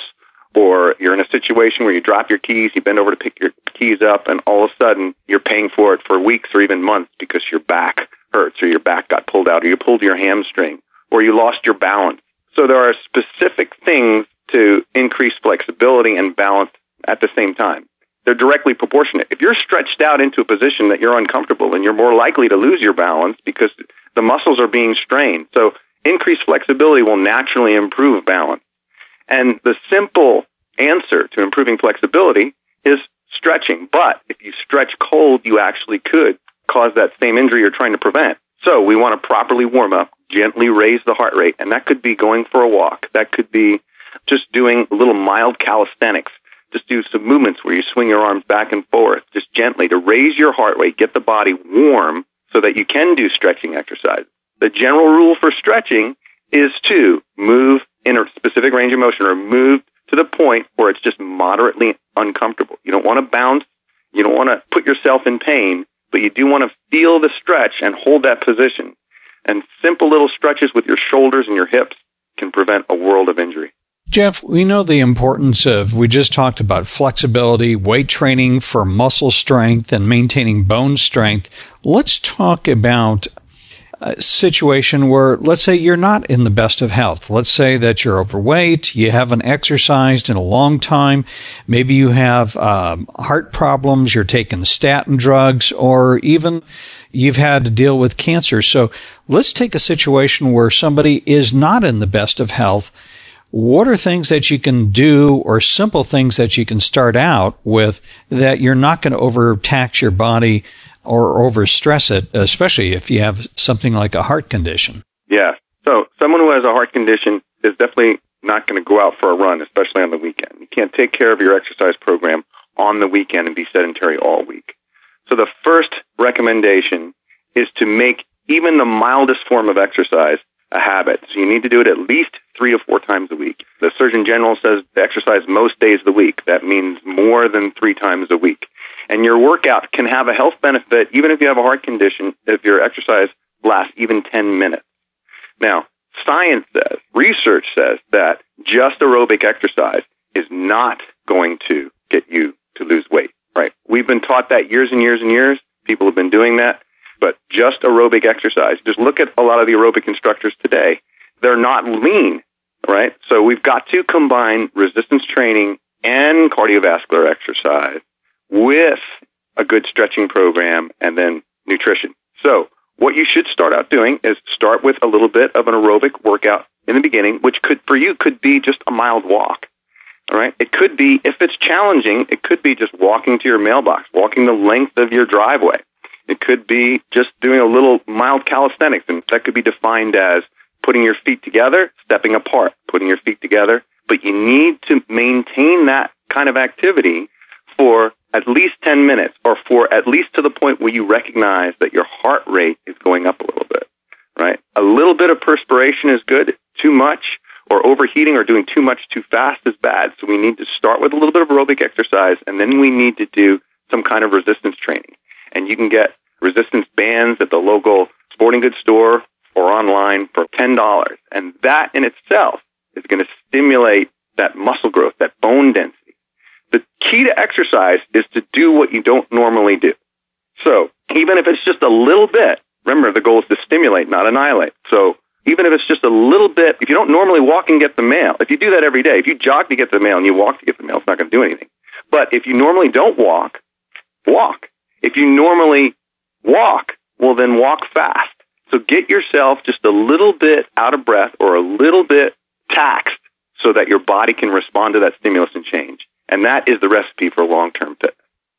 or you're in a situation where you drop your keys, you bend over to pick your keys up, and all of a sudden you're paying for it for weeks or even months because your back hurts, or your back got pulled out, or you pulled your hamstring, or you lost your balance. So there are specific things to increase flexibility and balance at the same time. They're directly proportionate. If you're stretched out into a position that you're uncomfortable, then you're more likely to lose your balance because the muscles are being strained. So increased flexibility will naturally improve balance. And the simple answer to improving flexibility is stretching. But if you stretch cold, you actually could cause that same injury you're trying to prevent. So we want to properly warm up, gently raise the heart rate, and that could be going for a walk. That could be just doing a little mild calisthenics. Just do some movements where you swing your arms back and forth, just gently to raise your heart rate, get the body warm so that you can do stretching exercise. The general rule for stretching is to move in a specific range of motion or move to the point where it's just moderately uncomfortable. You don't want to bounce. You don't want to put yourself in pain, but you do want to feel the stretch and hold that position. And simple little stretches with your shoulders and your hips can prevent a world of injury. Jeff, we know the importance of, we just talked about flexibility, weight training for muscle strength and maintaining bone strength. Let's talk about a situation where, let's say you're not in the best of health. Let's say that you're overweight, you haven't exercised in a long time, maybe you have heart problems, you're taking statin drugs, or even you've had to deal with cancer. So let's take a situation where somebody is not in the best of health. What are things that you can do or simple things that you can start out with that you're not going to overtax your body or overstress it, especially if you have something like a heart condition? Yeah. So someone who has a heart condition is definitely not going to go out for a run, especially on the weekend. You can't take care of your exercise program on the weekend and be sedentary all week. So the first recommendation is to make even the mildest form of exercise a habit. So you need to do it at least 3 to 4 times a week. The Surgeon General says to exercise most days of the week. That means more than 3 times a week. And your workout can have a health benefit even if you have a heart condition if your exercise lasts even 10 minutes. Now, science says, research says that just aerobic exercise is not going to get you to lose weight, right? We've been taught that years and years and years. People have been doing that. But just aerobic exercise, just look at a lot of the aerobic instructors today. They're not lean, right? So we've got to combine resistance training and cardiovascular exercise with a good stretching program and then nutrition. So what you should start out doing is start with a little bit of an aerobic workout in the beginning, which could, for you, could be just a mild walk. All right. It could be, if it's challenging, it could be just walking to your mailbox, walking the length of your driveway. It could be just doing a little mild calisthenics, and that could be defined as putting your feet together, stepping apart, putting your feet together. But you need to maintain that kind of activity for at least 10 minutes, or for at least to the point where you recognize that your heart rate is going up a little bit, right? A little bit of perspiration is good. Too much or overheating or doing too much too fast is bad. So we need to start with a little bit of aerobic exercise, and then we need to do some kind of resistance training. And you can get resistance bands at the local sporting goods store or online for $10. And that in itself is going to stimulate that muscle growth, that bone density. The key to exercise is to do what you don't normally do. So even if it's just a little bit, remember the goal is to stimulate, not annihilate. So even if it's just a little bit, if you don't normally walk and get the mail, if you do that every day, if you jog to get the mail and you walk to get the mail, it's not going to do anything. But if you normally don't walk, walk. If you normally walk, well then walk fast. So get yourself just a little bit out of breath or a little bit taxed so that your body can respond to that stimulus and change. And that is the recipe for long-term fitness.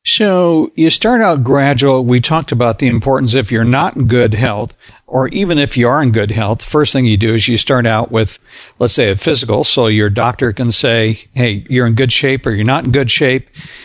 So you start out gradual. We talked about the importance if you're not in good health, or even if you are in good health, first thing you do is you start out with, let's say, a physical. So your doctor can say, hey, you're in good shape or you're not in good shape.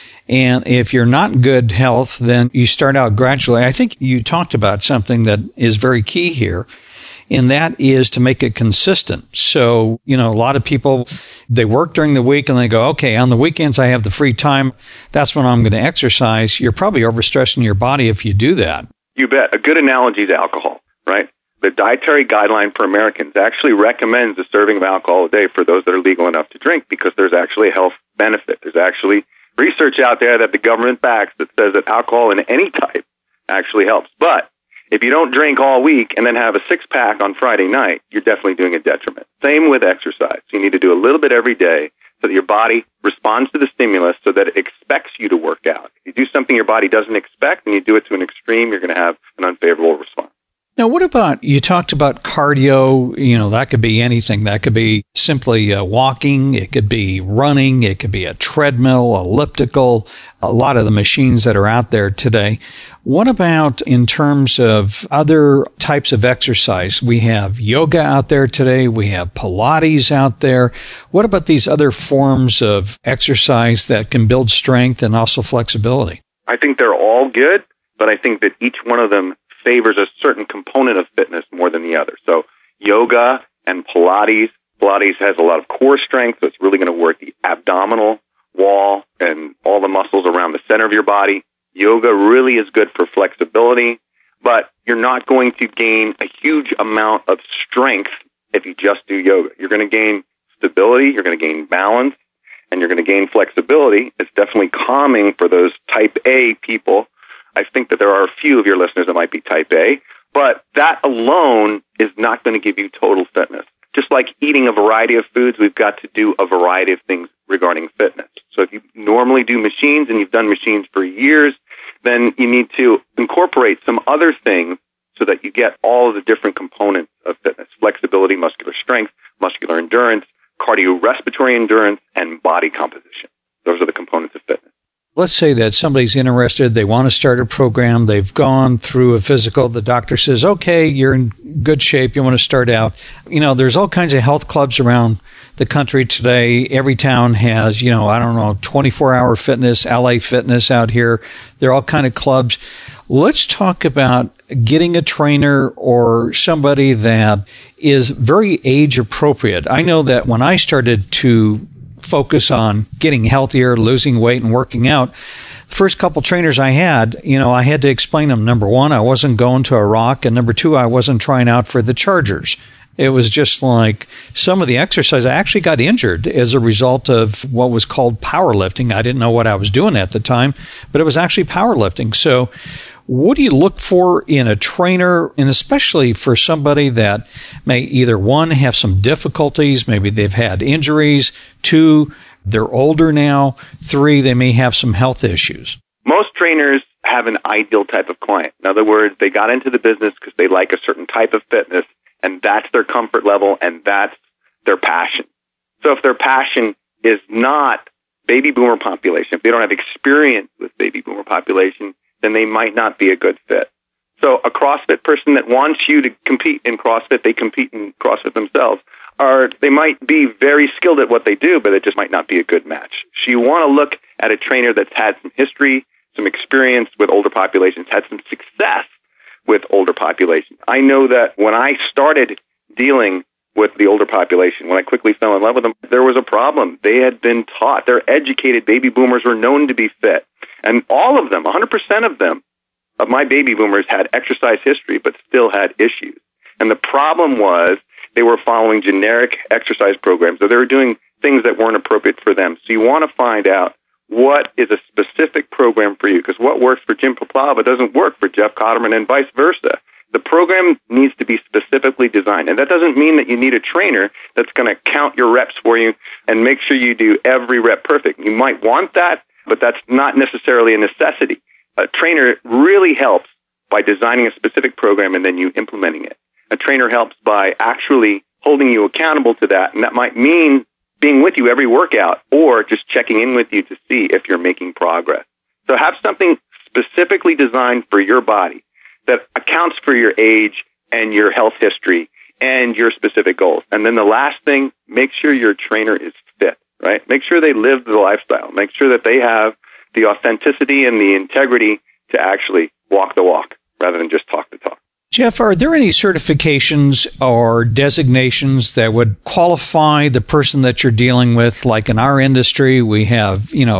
And if you're not in good health, then you start out gradually. I think you talked about something that is very key here, and that is to make it consistent. So, a lot of people, they work during the week and they go, okay, on the weekends I have the free time. That's when I'm going to exercise. You're probably overstressing your body if you do that. You bet. A good analogy is alcohol, right? The dietary guideline for Americans actually recommends a serving of alcohol a day for those that are legal enough to drink, because there's actually a health benefit. There's actually research out there that the government backs that says that alcohol in any type actually helps. But if you don't drink all week and then have a six-pack on Friday night, you're definitely doing a detriment. Same with exercise. You need to do a little bit every day so that your body responds to the stimulus so that it expects you to work out. If you do something your body doesn't expect and you do it to an extreme, you're going to have an unfavorable response. Now, what about, you talked about cardio, that could be anything. That could be simply walking. It could be running. It could be a treadmill, elliptical, a lot of the machines that are out there today. What about in terms of other types of exercise? We have yoga out there today. We have Pilates out there. What about these other forms of exercise that can build strength and also flexibility? I think they're all good, but I think that each one of them favors a certain component of fitness more than the other. So yoga and Pilates has a lot of core strength, so it's really going to work the abdominal wall and all the muscles around the center of your body. Yoga really is good for flexibility, but you're not going to gain a huge amount of strength if you just do yoga. You're going to gain stability, you're going to gain balance, and you're going to gain flexibility. It's definitely calming for those type A people. I think that there are a few of your listeners that might be type A, but that alone is not going to give you total fitness. Just like eating a variety of foods, we've got to do a variety of things regarding fitness. So if you normally do machines and you've done machines for years, then you need to incorporate some other things so that you get all of the different components of fitness: flexibility, muscular strength, muscular endurance, cardiorespiratory endurance, and body composition. Those are the components of fitness. Let's say that somebody's interested, they want to start a program, they've gone through a physical, the doctor says, okay, you're in good shape, you want to start out. There's all kinds of health clubs around the country today. Every town has, 24-hour fitness, LA Fitness out here. They're all kind of clubs. Let's talk about getting a trainer or somebody that is very age appropriate. I know that when I started to focus on getting healthier, losing weight, and working out, the first couple trainers I had, I had to explain them. Number one, I wasn't going to a rock, and number two, I wasn't trying out for the Chargers. It was just like some of the exercise. I actually got injured as a result of what was called powerlifting. I didn't know what I was doing at the time, but it was actually powerlifting. So what do you look for in a trainer, and especially for somebody that may either, one, have some difficulties, maybe they've had injuries, two, they're older now, three, they may have some health issues? Most trainers have an ideal type of client. In other words, they got into the business because they like a certain type of fitness, and that's their comfort level, and that's their passion. So if their passion is not baby boomer population. If they don't have experience with baby boomer population, then they might not be a good fit. So a CrossFit person that wants you to compete in CrossFit, they compete in CrossFit themselves, or they might be very skilled at what they do, but it just might not be a good match. So you want to look at a trainer that's had some history, some experience with older populations, had some success with older populations. I know that when I started dealing with the older population, when I quickly fell in love with them, there was a problem. They had been taught. Their educated baby boomers were known to be fit. And all of them, 100% of them, of my baby boomers had exercise history, but still had issues. And the problem was they were following generic exercise programs, or they were doing things that weren't appropriate for them. So you want to find out what is a specific program for you, because what works for Jim Poplava doesn't work for Jeff Cotterman and vice versa. The program needs to be specifically designed. And that doesn't mean that you need a trainer that's going to count your reps for you and make sure you do every rep perfect. You might want that, but that's not necessarily a necessity. A trainer really helps by designing a specific program and then you implementing it. A trainer helps by actually holding you accountable to that, and that might mean being with you every workout or just checking in with you to see if you're making progress. So have something specifically designed for your body that accounts for your age and your health history and your specific goals. And then the last thing, make sure your trainer is fit, right? Make sure they live the lifestyle. Make sure that they have the authenticity and the integrity to actually walk the walk rather than just talk the talk. Jeff, are there any certifications or designations that would qualify the person that you're dealing with? Like in our industry, we have,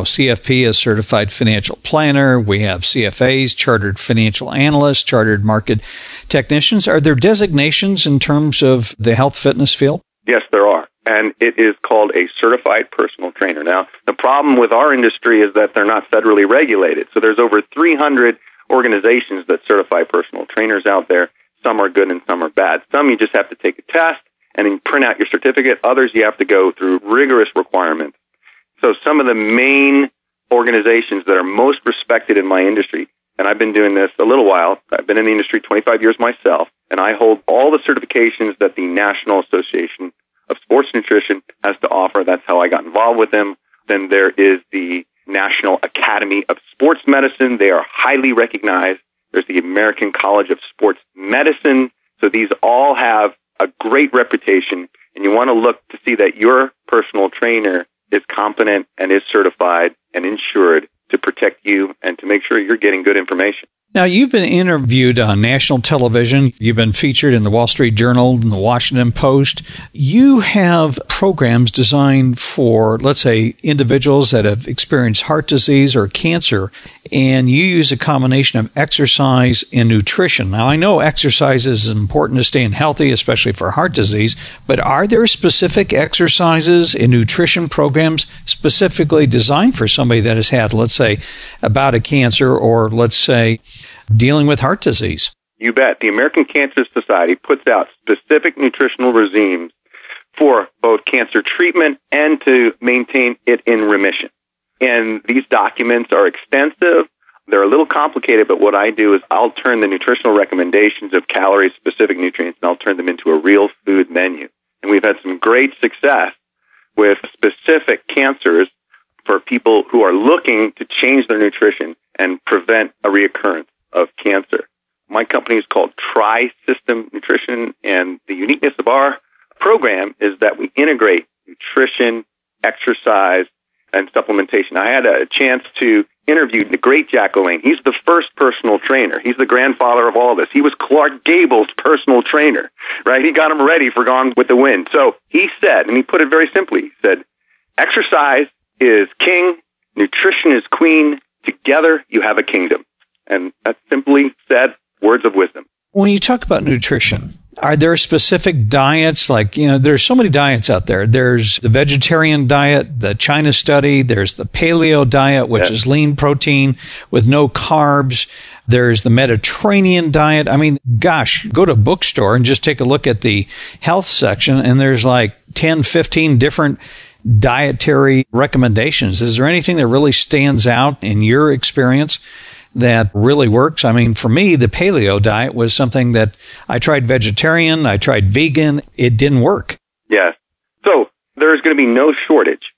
CFP as Certified Financial Planner. We have CFAs, Chartered Financial Analysts, Chartered Market Technicians. Are there designations in terms of the health fitness field? Yes, there are. And it is called a Certified Personal Trainer. Now, the problem with our industry is that they're not federally regulated. So there's over 300 organizations that certify personal trainers out there. Some are good and some are bad. Some you just have to take a test and then print out your certificate. Others you have to go through rigorous requirements. So some of the main organizations that are most respected in my industry, and I've been doing this a little while, I've been in the industry 25 years myself, and I hold all the certifications that the National Association of Sports Nutrition has to offer. That's how I got involved with them. Then there is the National Academy of Sports Medicine. They are highly recognized. There's the American College of Sports Medicine. So these all have a great reputation, and you want to look to see that your personal trainer is competent and is certified and insured to protect you and to make sure you're getting good information. Now, you've been interviewed on national television. You've been featured in the Wall Street Journal and the Washington Post. You have programs designed for, let's say, individuals that have experienced heart disease or cancer, and you use a combination of exercise and nutrition. Now, I know exercise is important to staying healthy, especially for heart disease, but are there specific exercises and nutrition programs specifically designed for somebody that has had, let's say, a bout of cancer or, let's say, dealing with heart disease? You bet. The American Cancer Society puts out specific nutritional regimes for both cancer treatment and to maintain it in remission. And these documents are extensive. They're a little complicated, but what I do is I'll turn the nutritional recommendations of calorie-specific nutrients and I'll turn them into a real food menu. And we've had some great success with specific cancers for people who are looking to change their nutrition and prevent a reoccurrence of cancer. My company is called Tri-System Nutrition, and the uniqueness of our program is that we integrate nutrition, exercise, and supplementation. I had a chance to interview the great Jack LaLanne. He's the first personal trainer. He's the grandfather of all this. He was Clark Gable's personal trainer, right? He got him ready for Gone with the Wind. So he said, and he put it very simply, he said, exercise is king, nutrition is queen, together you have a kingdom. And that's simply said, words of wisdom. When you talk about nutrition, are there specific diets? Like, there's so many diets out there. There's the vegetarian diet, the China study. There's the paleo diet, which is lean protein with no carbs. There's the Mediterranean diet. I mean, gosh, go to a bookstore and just take a look at the health section, and there's like 10, 15 different dietary recommendations. Is there anything that really stands out in your experience that really works? I mean, for me, the paleo diet was something that I tried vegetarian, I tried vegan, it didn't work. Yes. So there's going to be no shortage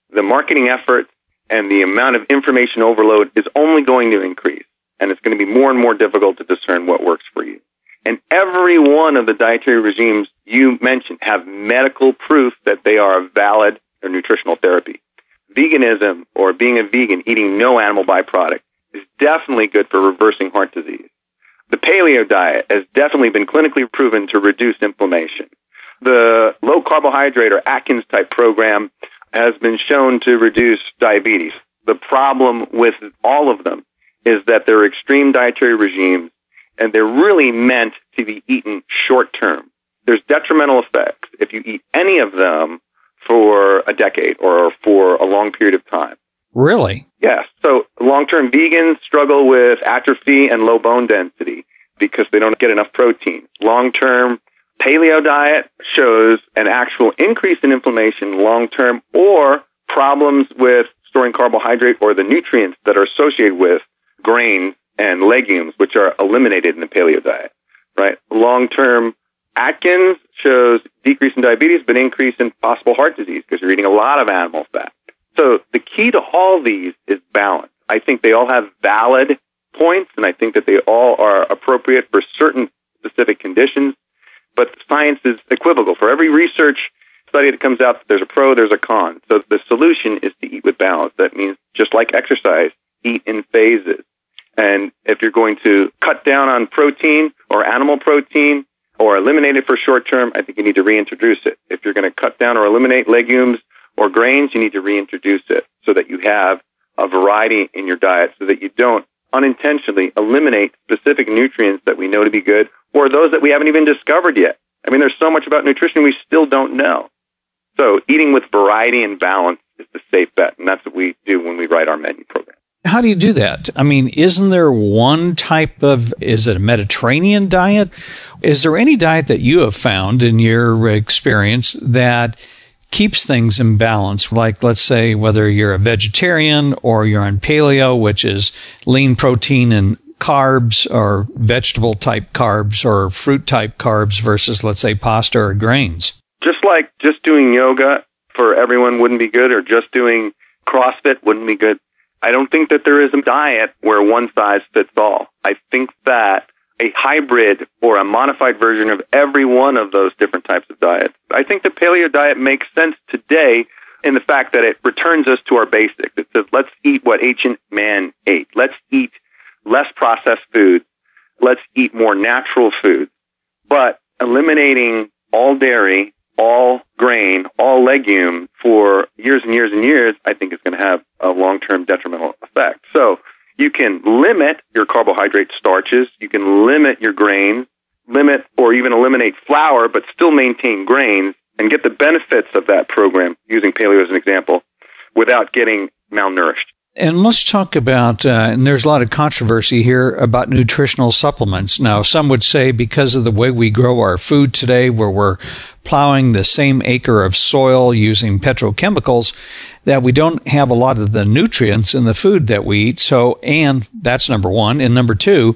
the marketing efforts and the amount of information overload is only going to increase. And it's going to be more and more difficult to discern what works for you. And every one of the dietary regimes you mentioned have medical proof that they are a valid or nutritional therapy. Veganism, or being a vegan, eating no animal byproduct, is definitely good for reversing heart disease. The paleo diet has definitely been clinically proven to reduce inflammation. The low carbohydrate or Atkins type program has been shown to reduce diabetes. The problem with all of them is that they're extreme dietary regimes, and they're really meant to be eaten short term. There's detrimental effects if you eat any of them for a decade or for a long period of time. Really? Yes. So long-term vegans struggle with atrophy and low bone density because they don't get enough protein. Long-term paleo diet shows an actual increase in inflammation long-term, or problems with storing carbohydrate or the nutrients that are associated with grains and legumes, which are eliminated in the paleo diet, right? Long-term Atkins shows decrease in diabetes, but increase in possible heart disease because you're eating a lot of animal fat. So the key to all these is balance. I think they all have valid points, and I think that they all are appropriate for certain specific conditions, but the science is equivocal. For every research study that comes out, there's a pro, there's a con. So the solution is to eat with balance. That means, just like exercise, eat in phases. And if you're going to cut down on protein or animal protein or eliminate it for short term, I think you need to reintroduce it. If you're going to cut down or eliminate legumes or grains, you need to reintroduce it so that you have a variety in your diet, so that you don't unintentionally eliminate specific nutrients that we know to be good, or those that we haven't even discovered yet. I mean, there's so much about nutrition we still don't know. So eating with variety and balance is the safe bet, and that's what we do when we write our menu program. How do you do that? I mean, isn't there one type of, is it a Mediterranean diet? Is there any diet that you have found in your experience that keeps things in balance? Like, let's say, whether you're a vegetarian or you're on paleo, which is lean protein and carbs, or vegetable type carbs or fruit type carbs versus, let's say, pasta or grains. Just like just doing yoga for everyone wouldn't be good, or just doing CrossFit wouldn't be good. I don't think that there is a diet where one size fits all. I think that a hybrid or a modified version of every one of those different types of diets. I think the paleo diet makes sense today in the fact that it returns us to our basics. It says, let's eat what ancient man ate. Let's eat less processed foods. Let's eat more natural foods. But eliminating all dairy, all grain, all legume for years and years and years, I think is going to have a long-term detrimental effect. So you can limit your carbohydrate starches, you can limit your grains, limit or even eliminate flour, but still maintain grains and get the benefits of that program, using paleo as an example, without getting malnourished. And let's talk about, and there's a lot of controversy here about nutritional supplements. Now, some would say because of the way we grow our food today, where we're plowing the same acre of soil using petrochemicals, that we don't have a lot of the nutrients in the food that we eat. So, and that's number one. And number two,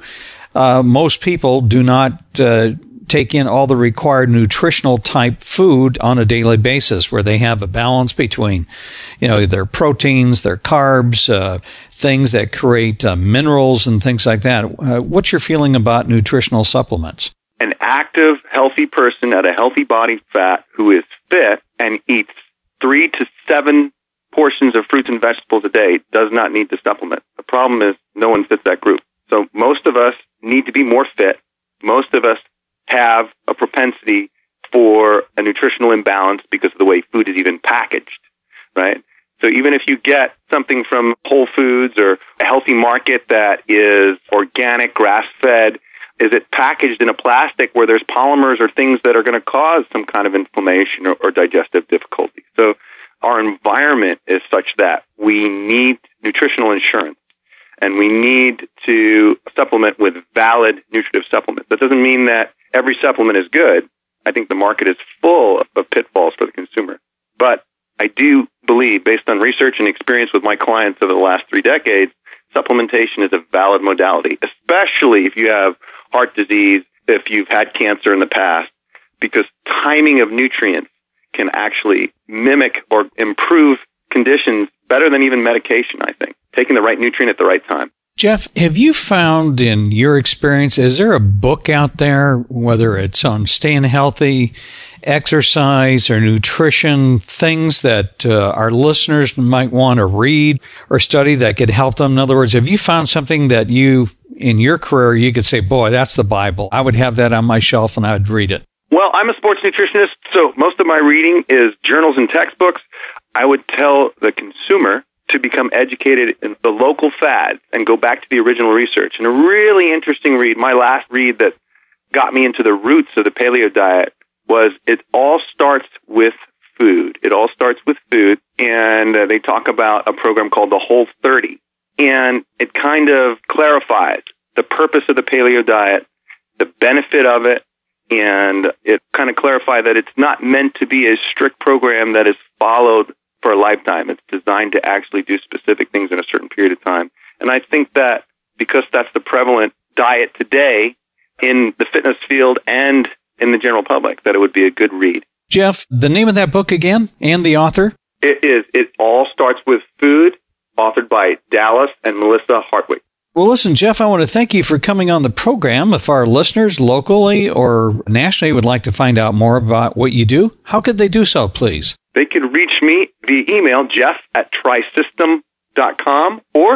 most people do not take in all the required nutritional type food on a daily basis, where they have a balance between, their proteins, their carbs, things that create minerals and things like that. What's your feeling about nutritional supplements? An active, healthy person at a healthy body fat who is fit and eats 3 to 7 portions of fruits and vegetables a day does not need to supplement. The problem is no one fits that group. So most of us need to be more fit. Most of us have a propensity for a nutritional imbalance because of the way food is even packaged, right? So even if you get something from Whole Foods or a healthy market that is organic, grass-fed, is it packaged in a plastic where there's polymers or things that are going to cause some kind of inflammation or digestive difficulty? So our environment is such that we need nutritional insurance, and we need to supplement with valid nutritive supplements. That doesn't mean that every supplement is good. I think the market is full of pitfalls for the consumer. But I do believe, based on research and experience with my clients over the last 3 decades, supplementation is a valid modality, especially if you have heart disease, if you've had cancer in the past, because timing of nutrients can actually mimic or improve conditions better than even medication, I think. Taking the right nutrient at the right time. Jeff, have you found in your experience, is there a book out there, whether it's on staying healthy, exercise, or nutrition, things that our listeners might want to read or study that could help them? In other words, have you found something that you, in your career, you could say, boy, that's the Bible. I would have that on my shelf and I would read it. Well, I'm a sports nutritionist, so most of my reading is journals and textbooks. I would tell the consumer to become educated in the local fads and go back to the original research. And a really interesting read, my last read that got me into the roots of the paleo diet, was it all starts with food. It all starts with food, and they talk about a program called the Whole 30. And it kind of clarifies the purpose of the paleo diet, the benefit of it, and it kind of clarifies that it's not meant to be a strict program that is followed for a lifetime. It's designed to actually do specific things in a certain period of time. And I think that because that's the prevalent diet today in the fitness field and in the general public, that it would be a good read. Jeff, the name of that book again and the author? It all starts with food, authored by Dallas and Melissa Hartwig. Well, listen, Jeff, I want to thank you for coming on the program. If our listeners locally or nationally would like to find out more about what you do, how could they do so, please? They could reach me via email, jeff@trisystem.com or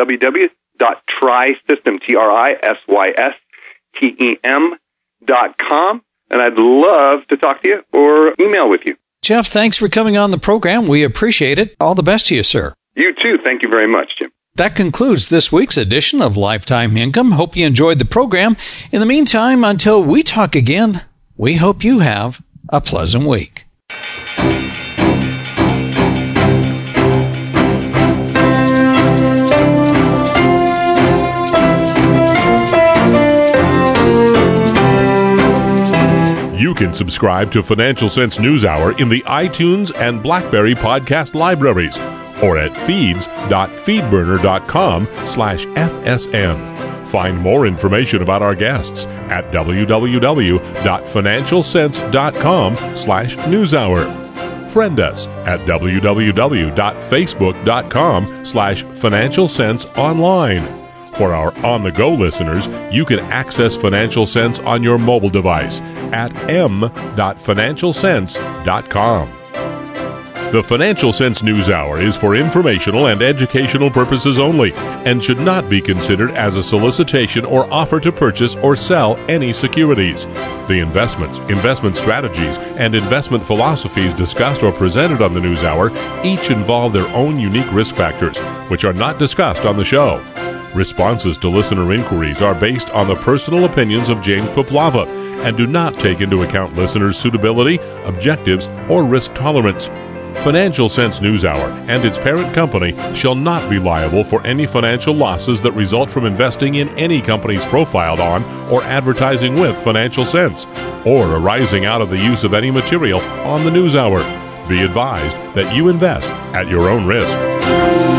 www.trisystem.com. And I'd love to talk to you or email with you. Jeff, thanks for coming on the program. We appreciate it. All the best to you, sir. You too. Thank you very much, Jim. That concludes this week's edition of Lifetime Income. Hope you enjoyed the program. In the meantime, until we talk again, we hope you have a pleasant week. You can subscribe to Financial Sense News Hour in the iTunes and BlackBerry podcast libraries or at feeds.feedburner.com/FSN. Find more information about our guests at www.financialsense.com/newshour. Friend us at www.facebook.com/financialsenseonline. For our on-the-go listeners, you can access Financial Sense on your mobile device at m.financialsense.com. The Financial Sense News Hour is for informational and educational purposes only and should not be considered as a solicitation or offer to purchase or sell any securities. The investments, investment strategies, and investment philosophies discussed or presented on the News Hour each involve their own unique risk factors, which are not discussed on the show. Responses to listener inquiries are based on the personal opinions of James Poplava and do not take into account listeners' suitability, objectives, or risk tolerance. Financial Sense News Hour and its parent company shall not be liable for any financial losses that result from investing in any companies profiled on or advertising with Financial Sense, or arising out of the use of any material on the News Hour. Be advised that you invest at your own risk.